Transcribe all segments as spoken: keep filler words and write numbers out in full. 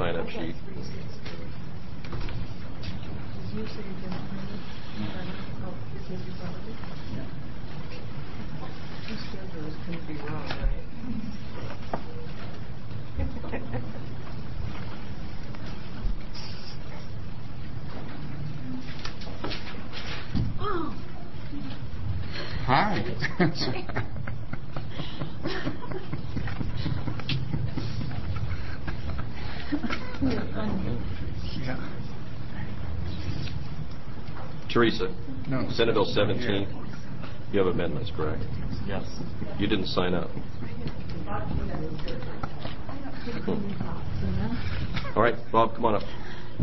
sign-up sheet. Hi. Yeah. Teresa, No. Senate Bill seventeen, you have amendments, correct? Yes. You didn't sign up. All right, Bob, come on up.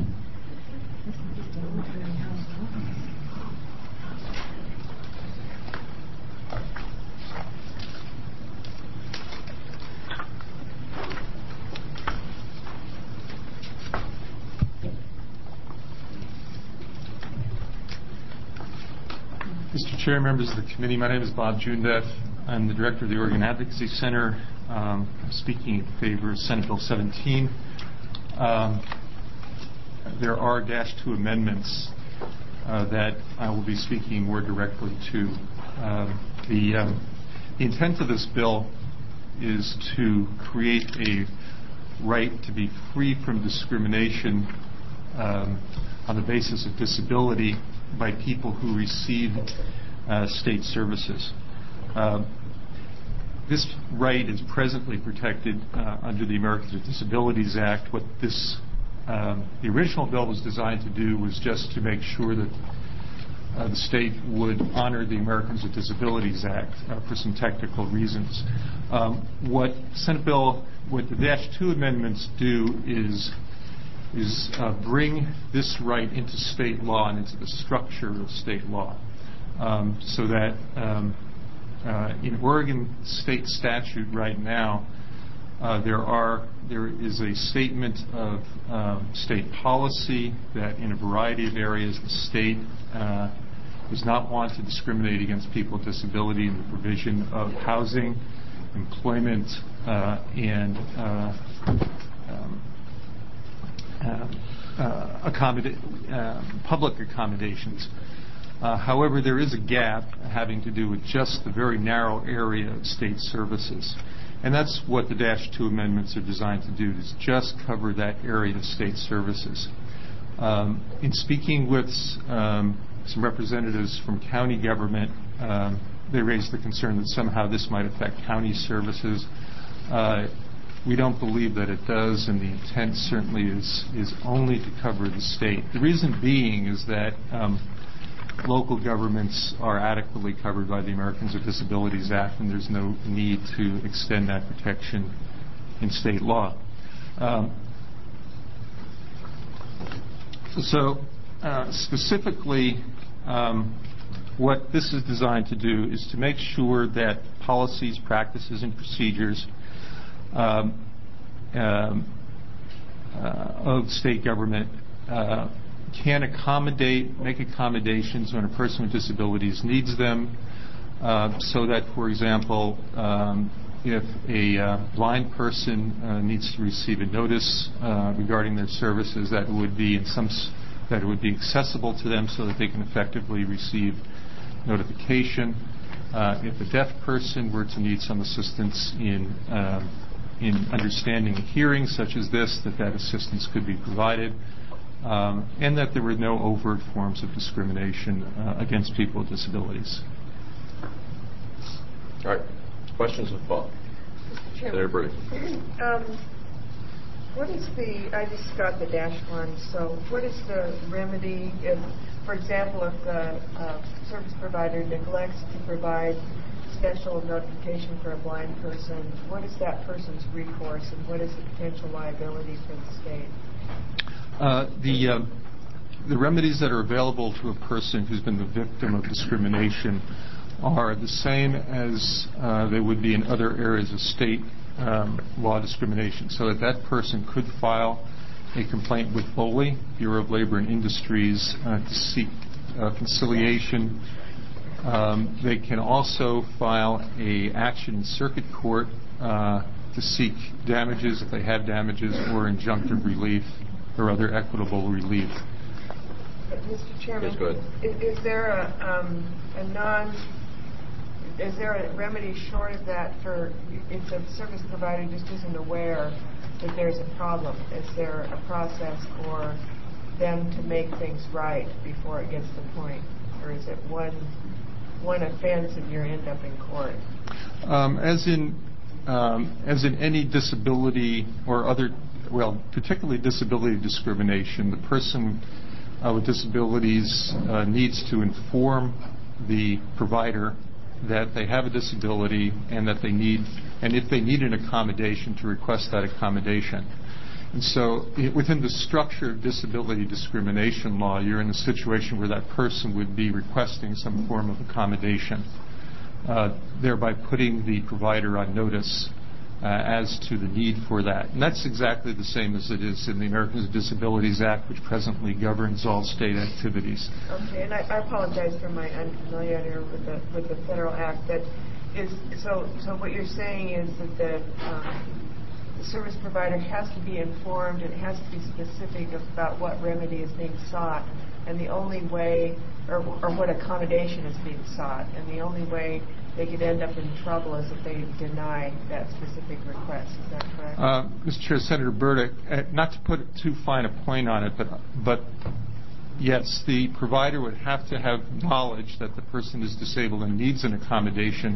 Mister Chair, members of the committee, my name is Bob Jundeff. I'm the director of the Oregon Advocacy Center. Um, I'm speaking in favor of Senate Bill seventeen. Um, there are dash two amendments uh, that I will be speaking more directly to. Um, the, um, the intent of this bill is to create a right to be free from discrimination um, on the basis of disability by people who receive uh, state services. Uh, this right is presently protected uh, under the Americans with Disabilities Act. What this, um, the original bill was designed to do was just to make sure that uh, the state would honor the Americans with Disabilities Act uh, for some technical reasons. Um, what Senate Bill, what the dash two amendments do is is uh, bring this right into state law and into the structure of state law, um, so that um, uh, in Oregon state statute right now, uh, there are there is a statement of um, state policy that in a variety of areas the state uh, does not want to discriminate against people with disability in the provision of housing, employment, uh, and uh, um, Uh, uh, accommodate, uh, public accommodations. Uh, however, there is a gap having to do with just the very narrow area of state services. And that's what the dash two amendments are designed to do, is just cover that area of state services. Um, in speaking with um, some representatives from county government, um, they raised the concern that somehow this might affect county services. Uh, We don't believe that it does, and the intent certainly is is only to cover the state. The reason being is that um, local governments are adequately covered by the Americans with Disabilities Act, and there's no need to extend that protection in state law. Um, so uh, specifically, um, what this is designed to do is to make sure that policies, practices, and procedures Um, um, uh, of state government uh, can accommodate, make accommodations when a person with disabilities needs them, uh, so that, for example, um, if a uh, blind person uh, needs to receive a notice uh, regarding their services, that would be in some s- that it would be accessible to them so that they can effectively receive notification. Uh, if a deaf person were to need some assistance in um, in understanding a hearing such as this, that that assistance could be provided, um, and that there were no overt forms of discrimination uh, against people with disabilities. All right. Questions of Bob? Mister Chairman. Senator Brady. Um, what is the, I just got the dash one, so what is the remedy if, for example, if the uh, service provider neglects to provide special notification for a blind person, what is that person's recourse and what is the potential liability for the state? Uh, the uh, the remedies that are available to a person who's been the victim of discrimination are the same as uh, they would be in other areas of state um, law discrimination. So that that person could file a complaint with B O L I, Bureau of Labor and Industries, uh, to seek uh, conciliation. Um, they can also file a action in circuit court uh, to to seek damages if they have damages or injunctive relief or other equitable relief. Mister Chairman, Yes, go ahead. Is, is there a, um, a non, is there a remedy short of that for if the service provider just isn't aware that there's a problem? Is there a process for them to make things right before it gets to the point? Or is it one one offense and you end up in court? Um, as in um, as in any disability or other, well, particularly disability discrimination, the person uh, with disabilities uh, needs to inform the provider that they have a disability and that they need, and if they need an accommodation, to request that accommodation. And so it, within the structure of disability discrimination law, you're in a situation where that person would be requesting some form of accommodation, uh, thereby putting the provider on notice uh, as to the need for that. And that's exactly the same as it is in the Americans with Disabilities Act, which presently governs all state activities. Okay, and I, I apologize for my unfamiliarity with the with the federal act, but is so so what you're saying is that the um, the service provider has to be informed and has to be specific about what remedy is being sought, and the only way, or, or what accommodation is being sought, and the only way they could end up in trouble is if they deny that specific request. Is that correct? Uh, Mister Chair, Senator Burdick, uh, not to put too fine a point on it, but but yes, the provider would have to have knowledge that the person is disabled and needs an accommodation,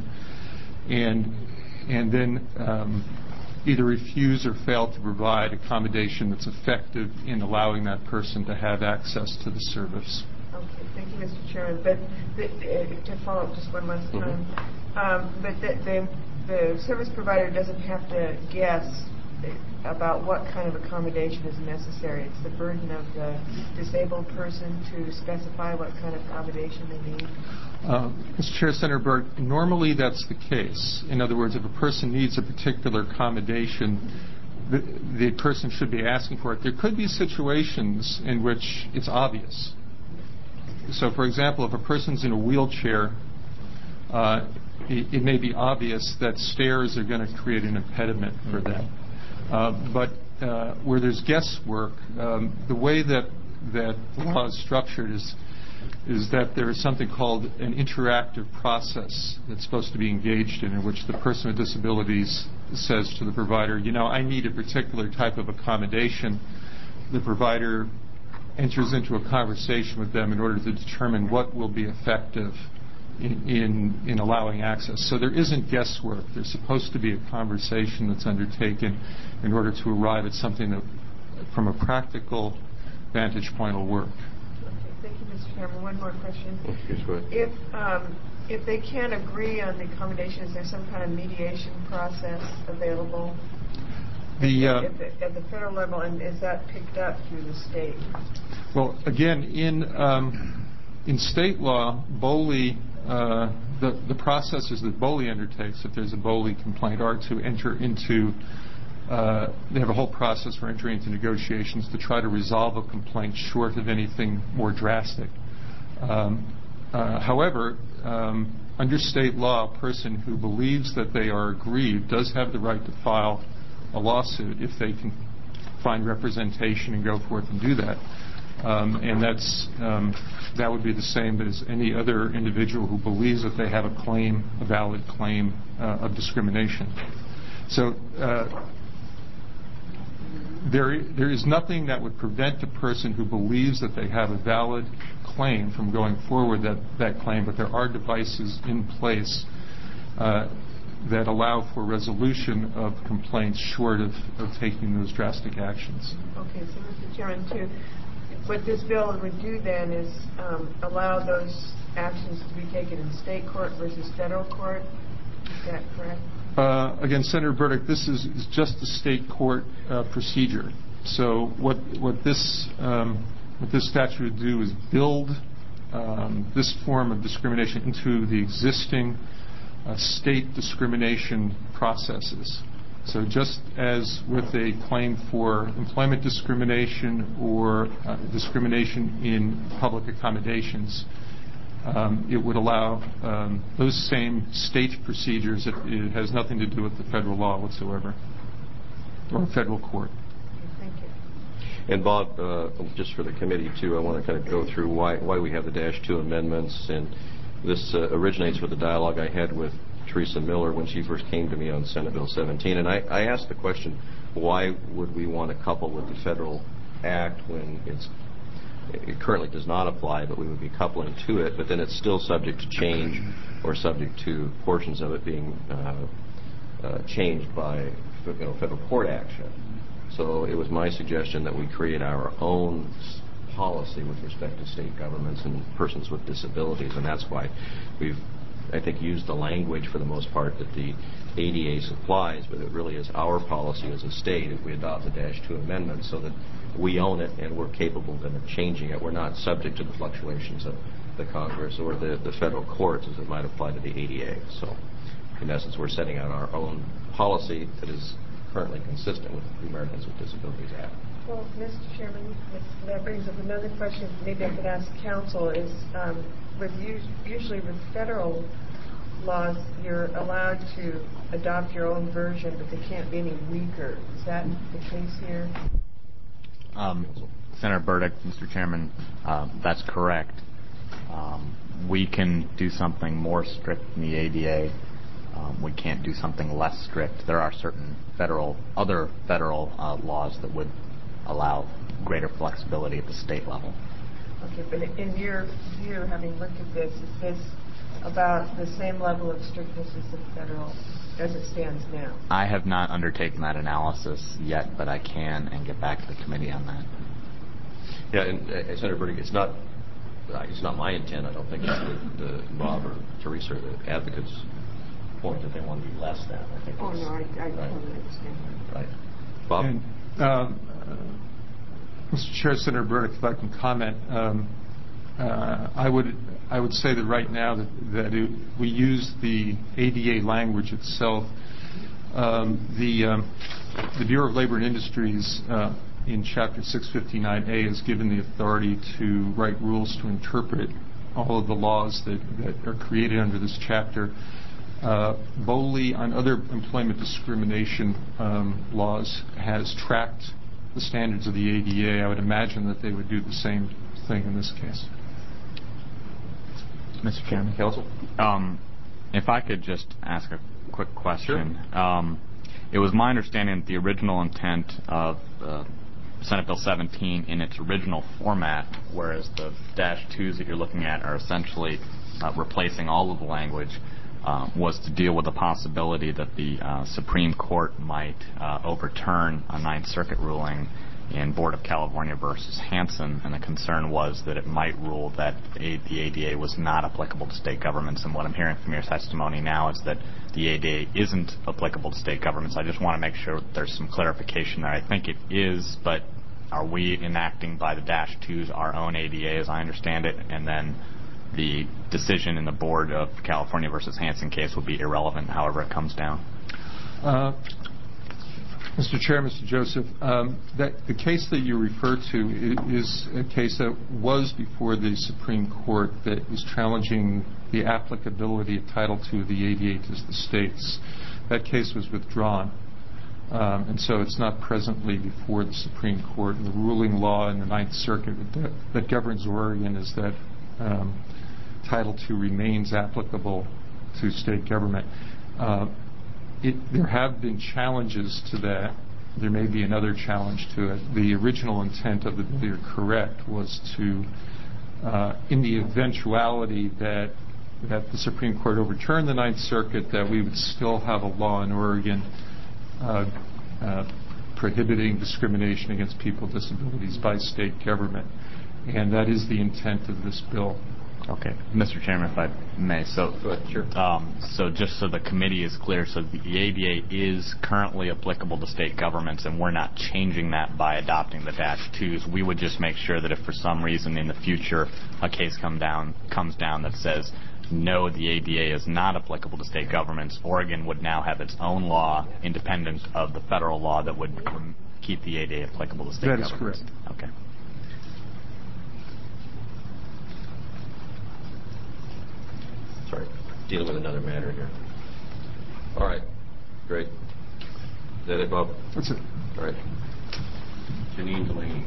and and then um, either refuse or fail to provide accommodation that's effective in allowing that person to have access to the service. Okay, thank you, Mister Chairman. But the, uh, to follow up just one last time, mm-hmm. um, but the, the, the service provider doesn't have to guess about what kind of accommodation is necessary. It's the burden of the disabled person to specify what kind of accommodation they need. Uh, Mister Chair, Senator Burke, normally that's the case. In other words, if a person needs a particular accommodation, the, the person should be asking for it. There could be situations in which it's obvious. So, for example, if a person's in a wheelchair, uh, it, it may be obvious that stairs are going to create an impediment for them. Uh, but uh, where there's guesswork, um, the way that that the law is structured is is that there is something called an interactive process that's supposed to be engaged in, in which the person with disabilities says to the provider, you know, I need a particular type of accommodation. The provider enters into a conversation with them in order to determine what will be effective in, in, in allowing access. So there isn't guesswork. There's supposed to be a conversation that's undertaken in order to arrive at something that, from a practical vantage point, will work. Thank you, Mister Chairman. One more question. Yes, go ahead. If um, if they can't agree on the accommodation, is there some kind of mediation process available The, uh, at, the, at the federal level, and is that picked up through the state? Well, again, in um, in state law, BOLI, uh, the the processes that BOLI undertakes, if there's a BOLI complaint, are to enter into. Uh, they have a whole process for entering into negotiations to try to resolve a complaint short of anything more drastic. Um, uh, however, um, under state law, a person who believes that they are aggrieved does have the right to file a lawsuit if they can find representation and go forth and do that. Um, and that's um, that would be the same as any other individual who believes that they have a claim, a valid claim uh, of discrimination. So. Uh, There, there is nothing that would prevent a person who believes that they have a valid claim from going forward that, that claim, but there are devices in place uh, that allow for resolution of complaints short of, of taking those drastic actions. Okay, so Mister Chairman, too, what this bill would do then is um, allow those actions to be taken in state court versus federal court. Is that correct? Uh, again, Senator Burdick, this is, is just a state court uh, procedure. So what what this um, what this statute would do is build um, this form of discrimination into the existing uh, state discrimination processes. So just as with a claim for employment discrimination or uh, discrimination in public accommodations, Um, it would allow um, those same state procedures. It, it has nothing to do with the federal law whatsoever. or federal court. Thank you. And Bob, uh, just for the committee too, I want to kind of go through why why we have the dash two amendments, and this uh, originates with the dialogue I had with Teresa Miller when she first came to me on Senate Bill seventeen, and I, I asked the question, why would we want to couple with the federal act when it's it currently does not apply, but we would be coupling to it, but then it's still subject to change or subject to portions of it being uh, uh, changed by you know, federal court action. So it was my suggestion that we create our own policy with respect to state governments and persons with disabilities, and that's why we've, I think, used the language for the most part that the A D A supplies, but it really is our policy as a state if we adopt the dash two amendment so that we own it and we're capable then of changing it. We're not subject to the fluctuations of the Congress or the, the federal courts as it might apply to the A D A. So in essence, we're setting out our own policy that is currently consistent with the Americans with Disabilities Act. Well, Mister Chairman, that brings up another question maybe I could ask counsel is um, with usually with federal laws, you're allowed to adopt your own version, but they can't be any weaker. Is that the case here? Um, Senator Burdick, Mister Chairman, uh, that's correct. Um, we can do something more strict in the A D A. Um, we can't do something less strict. There are certain federal, other federal uh, laws that would allow greater flexibility at the state level. Okay, but in your view, having looked at this, is this about the same level of strictness as the federal as it stands now? I have not undertaken that analysis yet, but I can and get back to the committee on that. Yeah, and uh, Senator Burdick, it's not uh, it's not my intent. I don't think it's the, the Bob or Teresa or the advocates' point that they want to be less than. I think Oh it's, no, I, I right. totally understand. Right, Bob. And, um, uh, Mister Chair, Senator Burdick, if I can comment, um, uh, I would I would say that right now that, that it, we use the A D A language itself. Um, the um, the Bureau of Labor and Industries uh, in Chapter six fifty-nine A is given the authority to write rules to interpret all of the laws that, that are created under this chapter. Uh, BOLI, on other employment discrimination um, laws, has tracked the standards of the A D A. I would imagine that they would do the same thing in this case. Mister Chairman. Counsel? Um, if I could just ask a quick question. Sure. Um, it was my understanding that the original intent of uh, Senate Bill seventeen in its original format, whereas the dash twos that you're looking at are essentially uh, replacing all of the language, uh, was to deal with the possibility that the uh, Supreme Court might uh, overturn a Ninth Circuit ruling in Board of California versus Hansen, and the concern was that it might rule that the A D A was not applicable to state governments. And what I'm hearing from your testimony now is that the A D A isn't applicable to state governments. I just want to make sure that there's some clarification there. I think it is, but are we enacting by the dash twos our own A D A as I understand it, and then the decision in the Board of California versus Hansen case will be irrelevant however it comes down? Uh, Mister Chair, Mister Joseph, um, that the case that you refer to is a case that was before the Supreme Court that was challenging the applicability of Title two of the A D A to the states. That case was withdrawn, um, and so it's not presently before the Supreme Court. And the ruling law in the Ninth Circuit that, that governs Oregon is that um, Title two remains applicable to state government. Uh, It, there have been challenges to that. There may be another challenge to it. The original intent of the bill, you're correct, was to, uh, in the eventuality that that the Supreme Court overturned the Ninth Circuit, that we would still have a law in Oregon uh, uh, prohibiting discrimination against people with disabilities by state government. And that is the intent of this bill. Okay, Mister Chairman, if I may, so Go ahead, sure. um, so just so the committee is clear, so the A D A is currently applicable to state governments, and we're not changing that by adopting the dash twos. We would just make sure that if for some reason in the future a case come down comes down that says no, the A D A is not applicable to state governments, Oregon would now have its own law independent of the federal law that would keep the A D A applicable to state That is governments. correct. Okay. Sorry, dealing with another matter here. All right, great. Is that it, Bob? That's it. All right. Janine Delaney.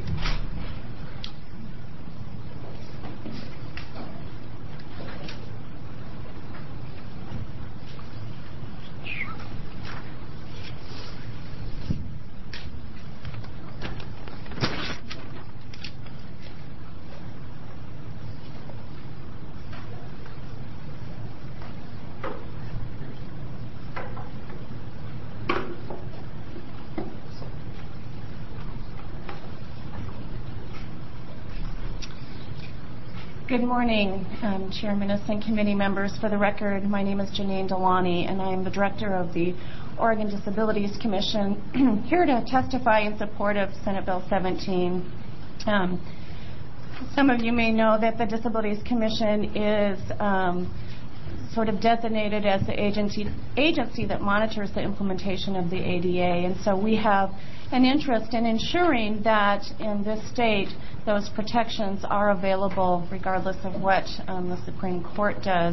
Good morning, um, Chairman and committee members. For the record, my name is Janine Delani, and I am the director of the Oregon Disabilities Commission, here to testify in support of Senate Bill seventeen. Um, some of you may know that the Disabilities Commission is um, sort of designated as the agency, agency that monitors the implementation of the A D A, and so we have an interest in ensuring that in this state those protections are available regardless of what um, the Supreme Court does.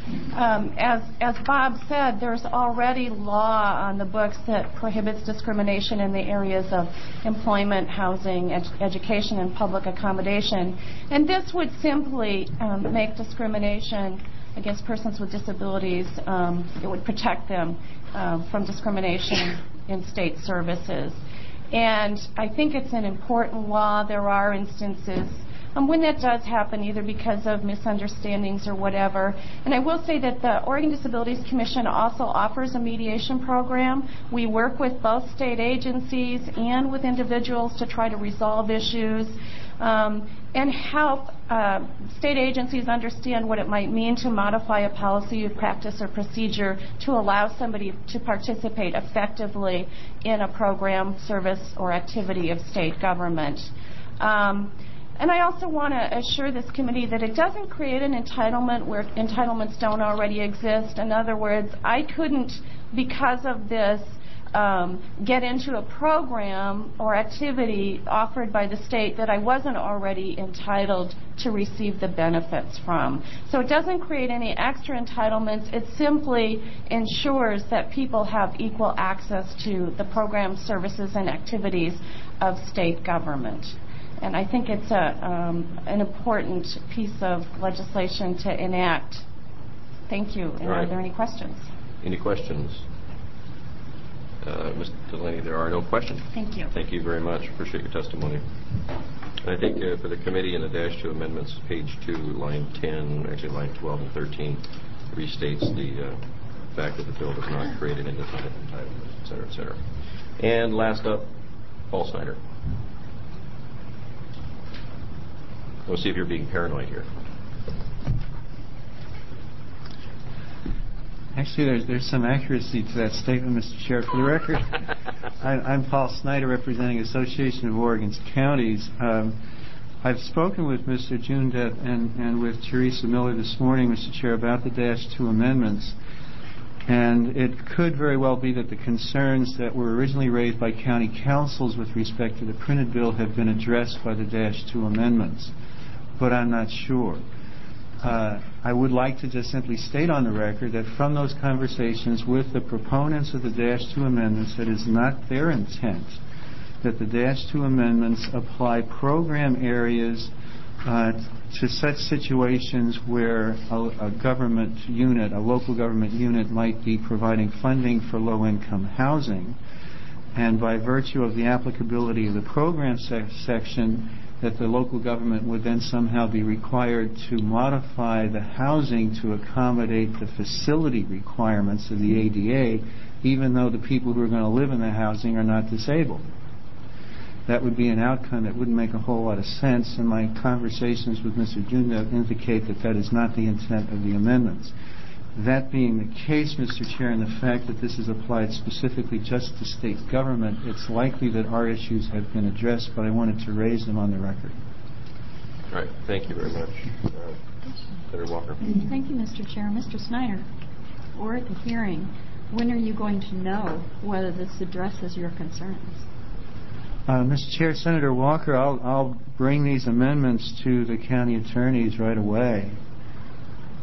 Um, as, as Bob said, there's already law on the books that prohibits discrimination in the areas of employment, housing, ed- education, and public accommodation. And this would simply um, make discrimination against persons with disabilities, um, it would protect them uh, from discrimination in state services. And I think it's an important law. There are instances um, when that does happen, either because of misunderstandings or whatever. And I will say that the Oregon Disabilities Commission also offers a mediation program. We work with both state agencies and with individuals to try to resolve issues um, and help uh, state agencies understand what it might mean to modify a policy, practice, or procedure to allow somebody to participate effectively in a program, service, or activity of state government. Um, and I also want to assure this committee that it doesn't create an entitlement where entitlements don't already exist. In other words, I couldn't, because of this, Um, get into a program or activity offered by the state that I wasn't already entitled to receive the benefits from. So it doesn't create any extra entitlements. It simply ensures that people have equal access to the program, services, and activities of state government. And I think it's a, um, an important piece of legislation to enact. Thank you. And right. Are there any questions? Any questions? Uh, Miz Delaney, there are no questions. Thank you. Thank you very much. Appreciate your testimony. And I think uh, for the committee in the dash two amendments, page two, line ten, actually line twelve and thirteen, restates the uh, fact that the bill does not create an independent entitlement, et cetera, et cetera. And last up, Paul Snyder. We'll see if you're being paranoid here. Actually, there's, there's some accuracy to that statement, Mister Chair. For the record, I, I'm Paul Snyder, representing Association of Oregon's Counties. Um, I've spoken with Mister Jundet and, and with Teresa Miller this morning, Mister Chair, about the dash two amendments. And it could very well be that the concerns that were originally raised by county councils with respect to the printed bill have been addressed by the dash two amendments. But I'm not sure. Uh, I would like to just simply state on the record that from those conversations with the proponents of the dash two amendments, it is not their intent that the dash two amendments apply program areas uh, to such situations where a, a government unit, a local government unit, might be providing funding for low-income housing, and by virtue of the applicability of the program se- section, that the local government would then somehow be required to modify the housing to accommodate the facility requirements of the A D A, even though the people who are going to live in the housing are not disabled. That would be an outcome that wouldn't make a whole lot of sense, and my conversations with Mister Jundet indicate that that is not the intent of the amendments. That being the case, Mister Chair, and the fact that this is applied specifically just to state government, it's likely that our issues have been addressed, but I wanted to raise them on the record. All right. Thank you very much. Uh, Senator Walker. Thank you, Mister Chair. Mister Snyder, we're at the hearing. When are you going to know whether this addresses your concerns? Uh, Mister Chair, Senator Walker, I'll, I'll bring these amendments to the county attorneys right away.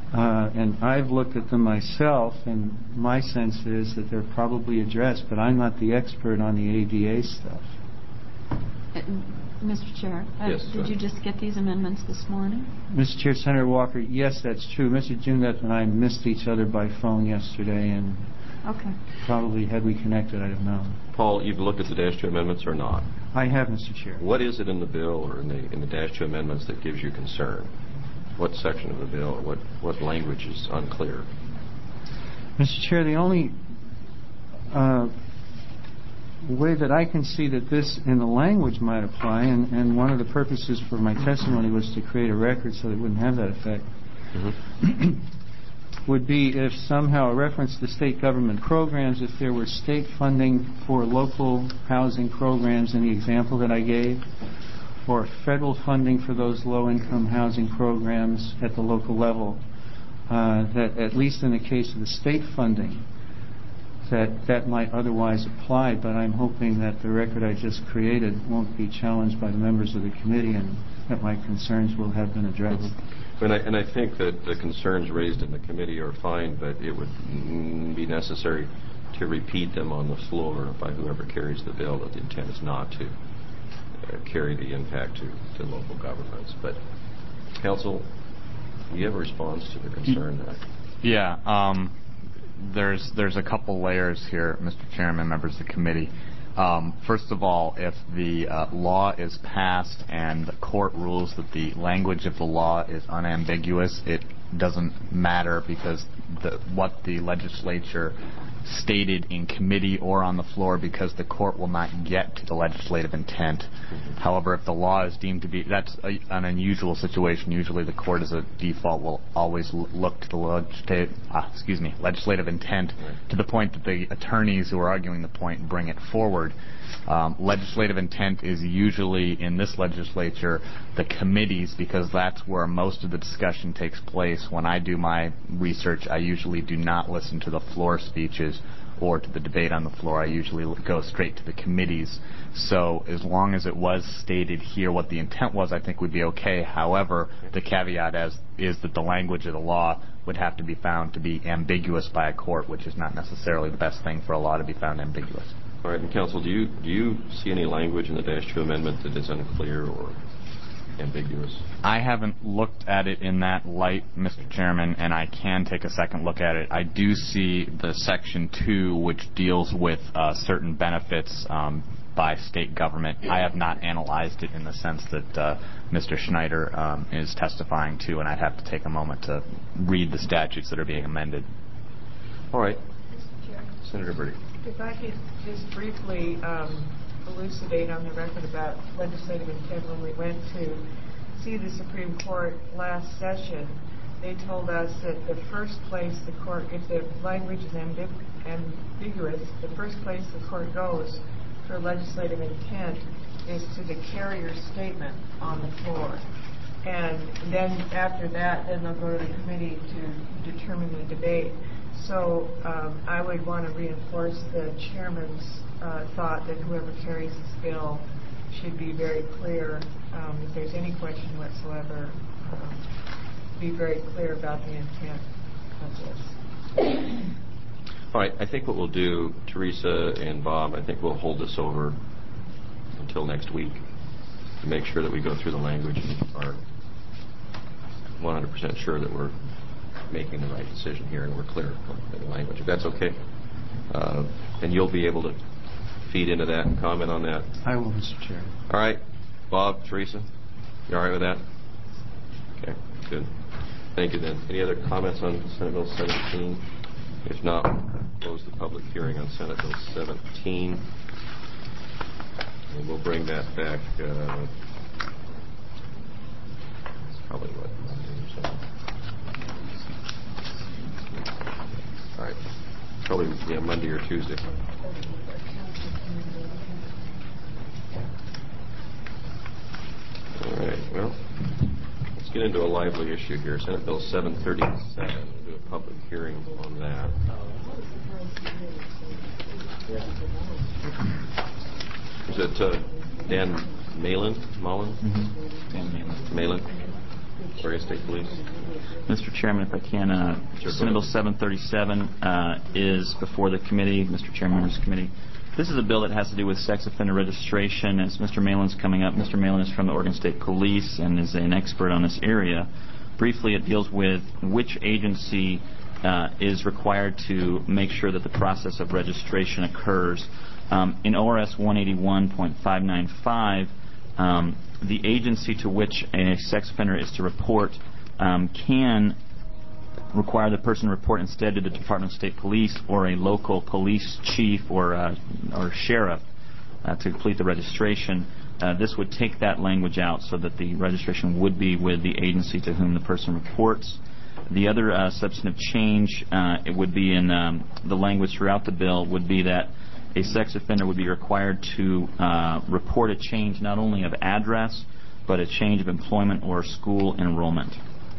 Uh, and I've looked at them myself, and my sense is that they're probably addressed, but I'm not the expert on the A D A stuff. Uh, Mister Chair, uh, Yes, did you just get these amendments this morning? Mister Chair, Senator Walker, yes, that's true. Mister Jundeff and I missed each other by phone yesterday, and Okay. probably had we connected, I'd have known. Paul, you've looked at the dash two amendments or not? I have, Mister Chair. What is it in the bill or in the in the dash two amendments that gives you concern? What section of the bill, what, what language is unclear? Mister Chair, the only uh, way that I can see that this in the language might apply, and, and one of the purposes for my testimony was to create a record so that it wouldn't have that effect, Mm-hmm. would be if somehow a reference to state government programs, if there were state funding for local housing programs in the example that I gave, or federal funding for those low-income housing programs at the local level, uh, that at least in the case of the state funding, that that might otherwise apply, but I'm hoping that the record I just created won't be challenged by the members of the committee and that my concerns will have been addressed. Mm-hmm. And, I, and I think that the concerns raised in the committee are fine, but it would mm, be necessary to repeat them on the floor by whoever carries the bill, that the intent is not to uh, carry the impact to, to local governments. But, Council, do you have a response to the concern that? Yeah. Um, there's there's a couple layers here, Mister Chairman, members of the committee. Um, first of all, if the uh, law is passed and the court rules that the language of the law is unambiguous, it doesn't matter because the, what the legislature stated in committee or on the floor, because the court will not get to the legislative intent. However, if the law is deemed to be, that's a, an unusual situation. Usually the court as a default will always l- look to the legislative, uh, excuse me, legislative intent to the point that the attorneys who are arguing the point bring it forward. Um, legislative intent is usually in this legislature the committees, because that's where most of the discussion takes place. When I do my research, I usually do not listen to the floor speeches or to the debate on the floor. I usually go straight to the committees. So as long as it was stated here what the intent was, I think we'd be okay. However, the caveat as, is that the language of the law would have to be found to be ambiguous by a court, which is not necessarily the best thing for a law to be found ambiguous. All right, and Council, do you do you see any language in the dash two amendment that is unclear or ambiguous? I haven't looked at it in that light, Mister Chairman, and I can take a second look at it. I do see the section two, which deals with uh, certain benefits um, by state government. I have not analyzed it in the sense that uh, Mister Schneider um, is testifying to, and I'd have to take a moment to read the statutes that are being amended. All right. Mister Chair, Senator Bertie. if I could just briefly um, elucidate on the record about legislative intent. When we went to see the Supreme Court last session, they told us that the first place the court, if the language is ambig- ambiguous, the first place the court goes for legislative intent is to the carrier's statement on the floor. And then after that, then they'll go to the committee to determine the debate. So um, I would want to reinforce the chairman's uh, thought that whoever carries this bill should be very clear, um, if there's any question whatsoever, um, be very clear about the intent of this. All right, I think what we'll do, Teresa and Bob, I think we'll hold this over until next week to make sure that we go through the language and are one hundred percent sure that we're making the right decision here and we're clear on the language. If that's okay. Uh, and you'll be able to feed into that and comment on that. I will, Mister Chair. All right. Bob, Teresa, you all right with that? Okay, good. Thank you then. Any other comments on Senate Bill seventeen? If not, we'll close the public hearing on Senate Bill seventeen. And we'll bring that back, uh, it's probably what, Monday or something. All right. Probably, yeah, Monday or Tuesday. All right. Well, let's get into a lively issue here. Senate Bill seven thirty-seven. We'll do a public hearing on that. Is it uh, Dan Malin? Malin? Mm-hmm. Dan Malin. Malin? Oregon State Police. Mister Chairman, if I can, uh, Sure, Senate Bill go ahead. seven thirty-seven uh, is before the committee. Mister Chairman, members of the committee. This is a bill that has to do with sex offender registration. As Mister Malin's coming up, Mister Malin is from the Oregon State Police and is an expert on this area. Briefly, it deals with which agency uh, is required to make sure that the process of registration occurs. Um, in O R S one eighty-one point five nine five, um, the agency to which a sex offender is to report um, can require the person to report instead to the Department of State Police or a local police chief or uh, or sheriff uh, to complete the registration. Uh, this would take that language out so that the registration would be with the agency to whom the person reports. The other uh, substantive change uh, it would be in um, the language throughout the bill would be that a sex offender would be required to uh, report a change not only of address but a change of employment or school enrollment.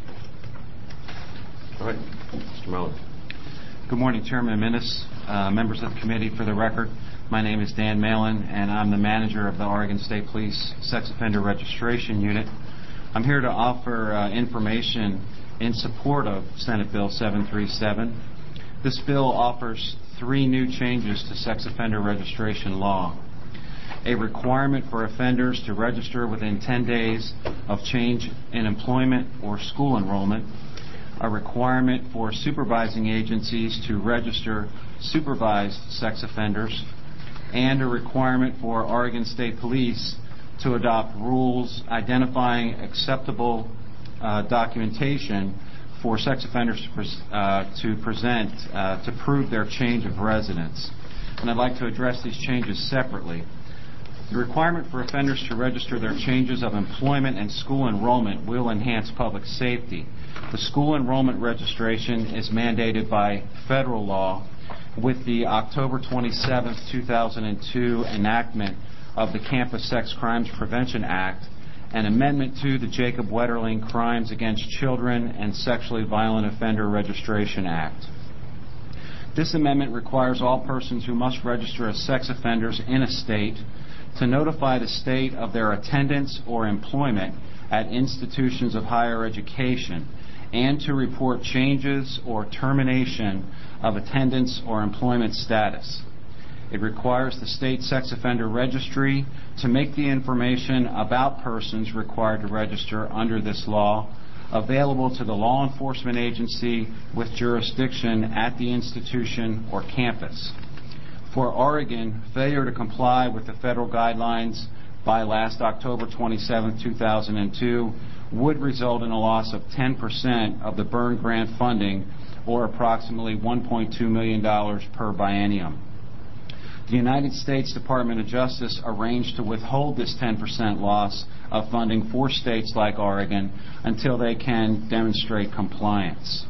All right. Mister Malin. Good morning, Chairman Minnis, uh, members of the committee. For the record, my name is Dan Malin, and I'm the manager of the Oregon State Police Sex Offender Registration Unit. I'm here to offer uh, information in support of Senate Bill seven thirty-seven. This bill offers three new changes to sex offender registration law. A requirement for offenders to register within ten days of change in employment or school enrollment, a requirement for supervising agencies to register supervised sex offenders, and a requirement for Oregon State Police to adopt rules identifying acceptable uh, documentation for sex offenders to, pres- uh, to present uh, to prove their change of residence. And I'd like to address these changes separately. The requirement for offenders to register their changes of employment and school enrollment will enhance public safety. The school enrollment registration is mandated by federal law with the October twenty-seventh, two thousand two enactment of the Campus Sex Crimes Prevention Act, an amendment to the Jacob Wetterling Crimes Against Children and Sexually Violent Offender Registration Act. This amendment requires all persons who must register as sex offenders in a state to notify the state of their attendance or employment at institutions of higher education and to report changes or termination of attendance or employment status. It requires the state sex offender registry to make the information about persons required to register under this law available to the law enforcement agency with jurisdiction at the institution or campus. For Oregon, failure to comply with the federal guidelines by last October twenty-seventh, two thousand two would result in a loss of ten percent of the Byrne Grant funding, or approximately one point two million dollars per biennium. The United States Department of Justice arranged to withhold this ten percent loss of funding for states like Oregon until they can demonstrate compliance.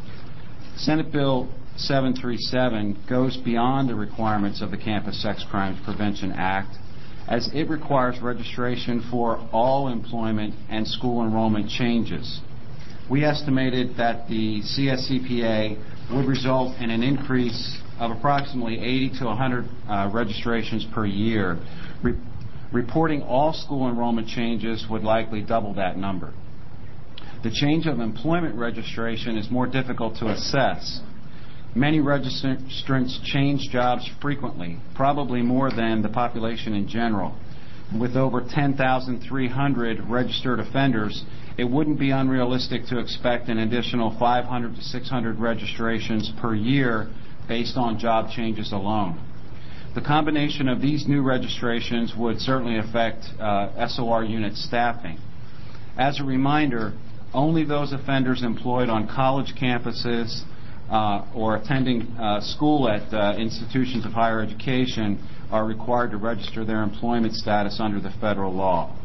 Senate Bill seven thirty-seven goes beyond the requirements of the Campus Sex Crimes Prevention Act, as it requires registration for all employment and school enrollment changes. We estimated that the C S C P A would result in an increase of approximately eighty to one hundred uh, registrations per year. Re- reporting all school enrollment changes would likely double that number. The change of employment registration is more difficult to assess. Many registrants change jobs frequently, probably more than the population in general. With over ten thousand three hundred registered offenders, it wouldn't be unrealistic to expect an additional five hundred to six hundred registrations per year based on job changes alone. The combination of these new registrations would certainly affect uh, S O R unit staffing. As a reminder, only those offenders employed on college campuses uh, or attending uh, school at uh, institutions of higher education are required to register their employment status under the federal law.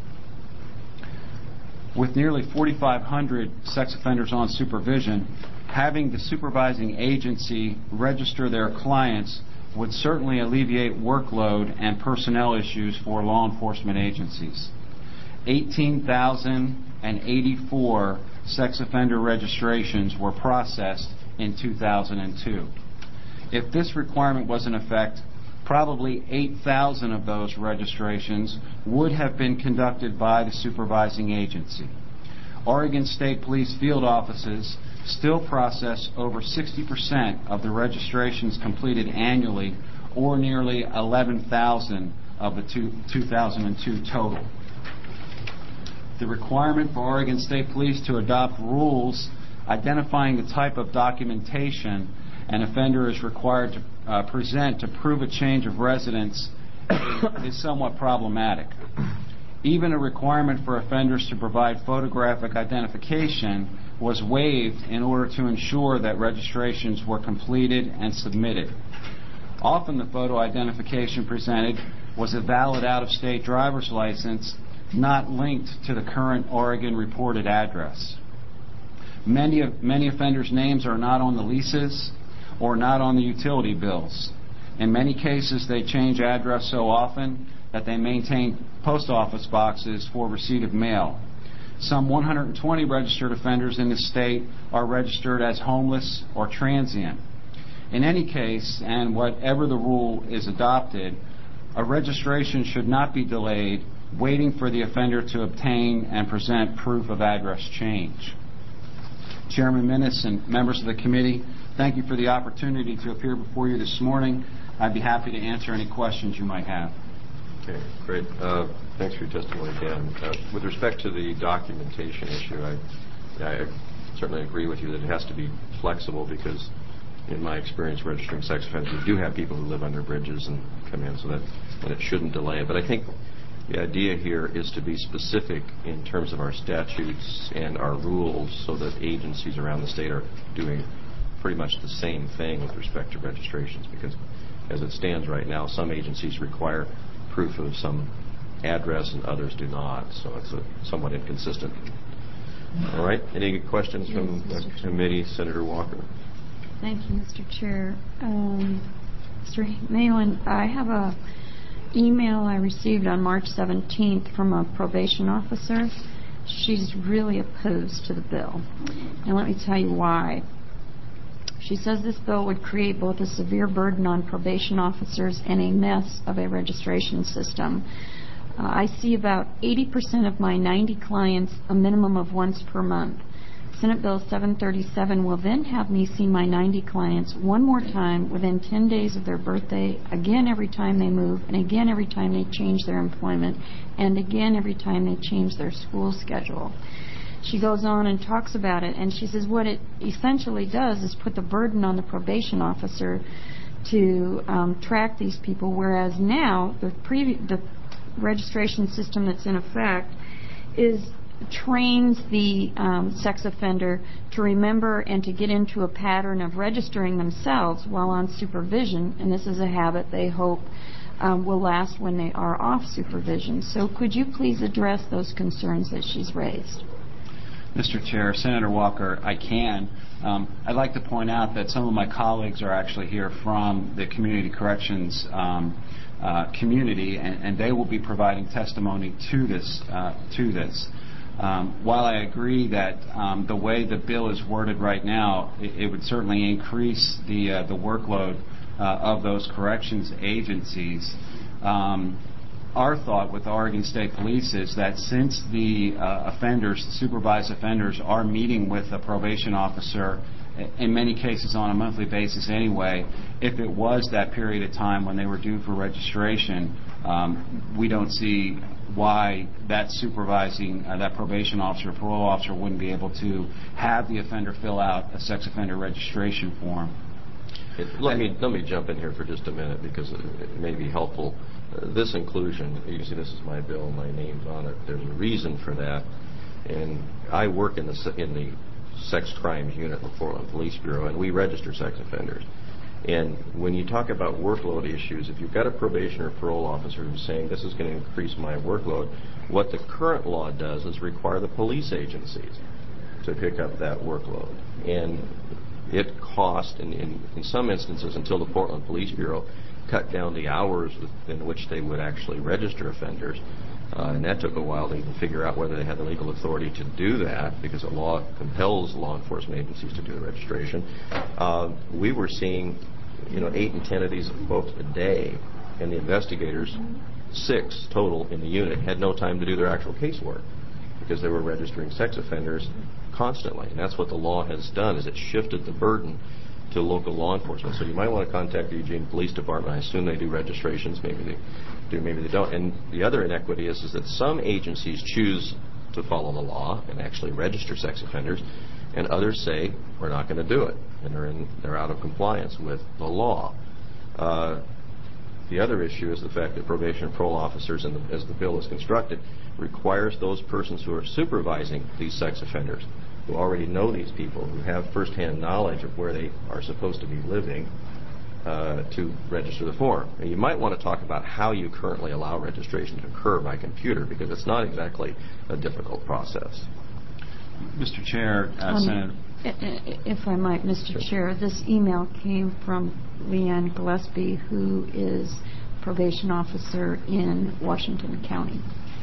With nearly forty-five hundred sex offenders on supervision, having the supervising agency register their clients would certainly alleviate workload and personnel issues for law enforcement agencies. eighteen thousand eighty-four sex offender registrations were processed in two thousand two. If this requirement was in effect, probably eight thousand of those registrations would have been conducted by the supervising agency. Oregon State Police field offices still process over sixty percent of the registrations completed annually, or nearly eleven thousand of the two thousand two total. The requirement for Oregon State Police to adopt rules identifying the type of documentation an offender is required to uh, present to prove a change of residence is somewhat problematic. Even a requirement for offenders to provide photographic identification was waived in order to ensure that registrations were completed and submitted. Often the photo identification presented was a valid out-of-state driver's license not linked to the current Oregon reported address. Many, many offenders' names are not on the leases or not on the utility bills. In many cases, they change address so often that they maintain post office boxes for receipt of mail. Some one hundred twenty registered offenders in the state are registered as homeless or transient. In any case, and whatever the rule is adopted, a registration should not be delayed waiting for the offender to obtain and present proof of address change. Chairman Minnis and members of the committee, thank you for the opportunity to appear before you this morning. I'd be happy to answer any questions you might have. Okay, great. Uh, thanks for your testimony again. Uh, with respect to the documentation issue, I, I certainly agree with you that it has to be flexible because in my experience registering sex offenders, we do have people who live under bridges and come in, so that and it shouldn't delay it. But I think the idea here is to be specific in terms of our statutes and our rules so that agencies around the state are doing pretty much the same thing with respect to registrations, because as it stands right now, some agencies require proof of some address and others do not, so it's a somewhat inconsistent. All right, any questions from the committee? Senator Walker. Thank you, Mister Chair. Um, Mister Malin, I have a email I received on March seventeenth from a probation officer. She's really opposed to the bill. And let me tell you why. She says this bill would create both a severe burden on probation officers and a mess of a registration system. Uh, I see about eighty percent of my ninety clients a minimum of once per month. Senate Bill seven thirty-seven will then have me see my ninety clients one more time within ten days of their birthday, again every time they move, and again every time they change their employment, and again every time they change their school schedule. She goes on and talks about it, and she says what it essentially does is put the burden on the probation officer to um, track these people, whereas now the, previ- the registration system that's in effect is trains the um, sex offender to remember and to get into a pattern of registering themselves while on supervision, and this is a habit they hope um, will last when they are off supervision. So could you please address those concerns that she's raised? Mister Chair, Senator Walker, I can. Um, I'd like to point out that some of my colleagues are actually here from the Community Corrections um, uh, community, and, and they will be providing testimony to this. Uh, to this. Um, while I agree that um, the way the bill is worded right now, it, it would certainly increase the uh, the workload uh, of those corrections agencies. Um, Our thought with the Oregon State Police is that since the uh, offenders, the supervised offenders, are meeting with a probation officer in many cases on a monthly basis anyway, if it was that period of time when they were due for registration, um, we don't see why that supervising, uh, that probation officer or parole officer wouldn't be able to have the offender fill out a sex offender registration form. Let me let me jump in here for just a minute because it, it may be helpful. Uh, this inclusion, you see this is my bill, my name's on it. There's a reason for that. And I work in the in the sex crimes unit of the Portland Police Bureau, and we register sex offenders. And when you talk about workload issues, if you've got a probation or parole officer who's saying this is going to increase my workload, what the current law does is require the police agencies to pick up that workload. And it cost, in, in, in some instances, until the Portland Police Bureau cut down the hours in which they would actually register offenders, uh, and that took a while to even figure out whether they had the legal authority to do that, because the law compels law enforcement agencies to do the registration. Uh, we were seeing, you know, eight and ten of these folks a day, and the investigators, six total in the unit, had no time to do their actual casework because they were registering sex offenders constantly. And that's what the law has done, is it shifted the burden to local law enforcement. So you might want to contact the Eugene Police Department. I assume they do registrations. Maybe they do, maybe they don't. And the other inequity is, is that some agencies choose to follow the law and actually register sex offenders, and others say, we're not going to do it, and they're, in, they're out of compliance with the law. Uh, the other issue is the fact that probation and parole officers, in the, as the bill is constructed, requires those persons who are supervising these sex offenders, who already know these people, who have firsthand knowledge of where they are supposed to be living, uh, to register the form. And you might want to talk about how you currently allow registration to occur by computer, because it's not exactly a difficult process. Mister Chair, uh, Um, Senator. If I might, Mister Sure. Chair, this email came from Leanne Gillespie, who is probation officer in Washington County.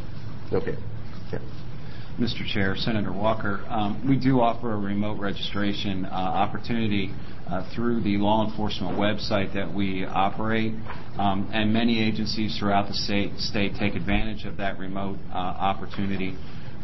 Okay. Yeah. Mister Chair, Senator Walker, um, we do offer a remote registration uh, opportunity uh, through the law enforcement website that we operate, um, and many agencies throughout the state, state take advantage of that remote uh, opportunity.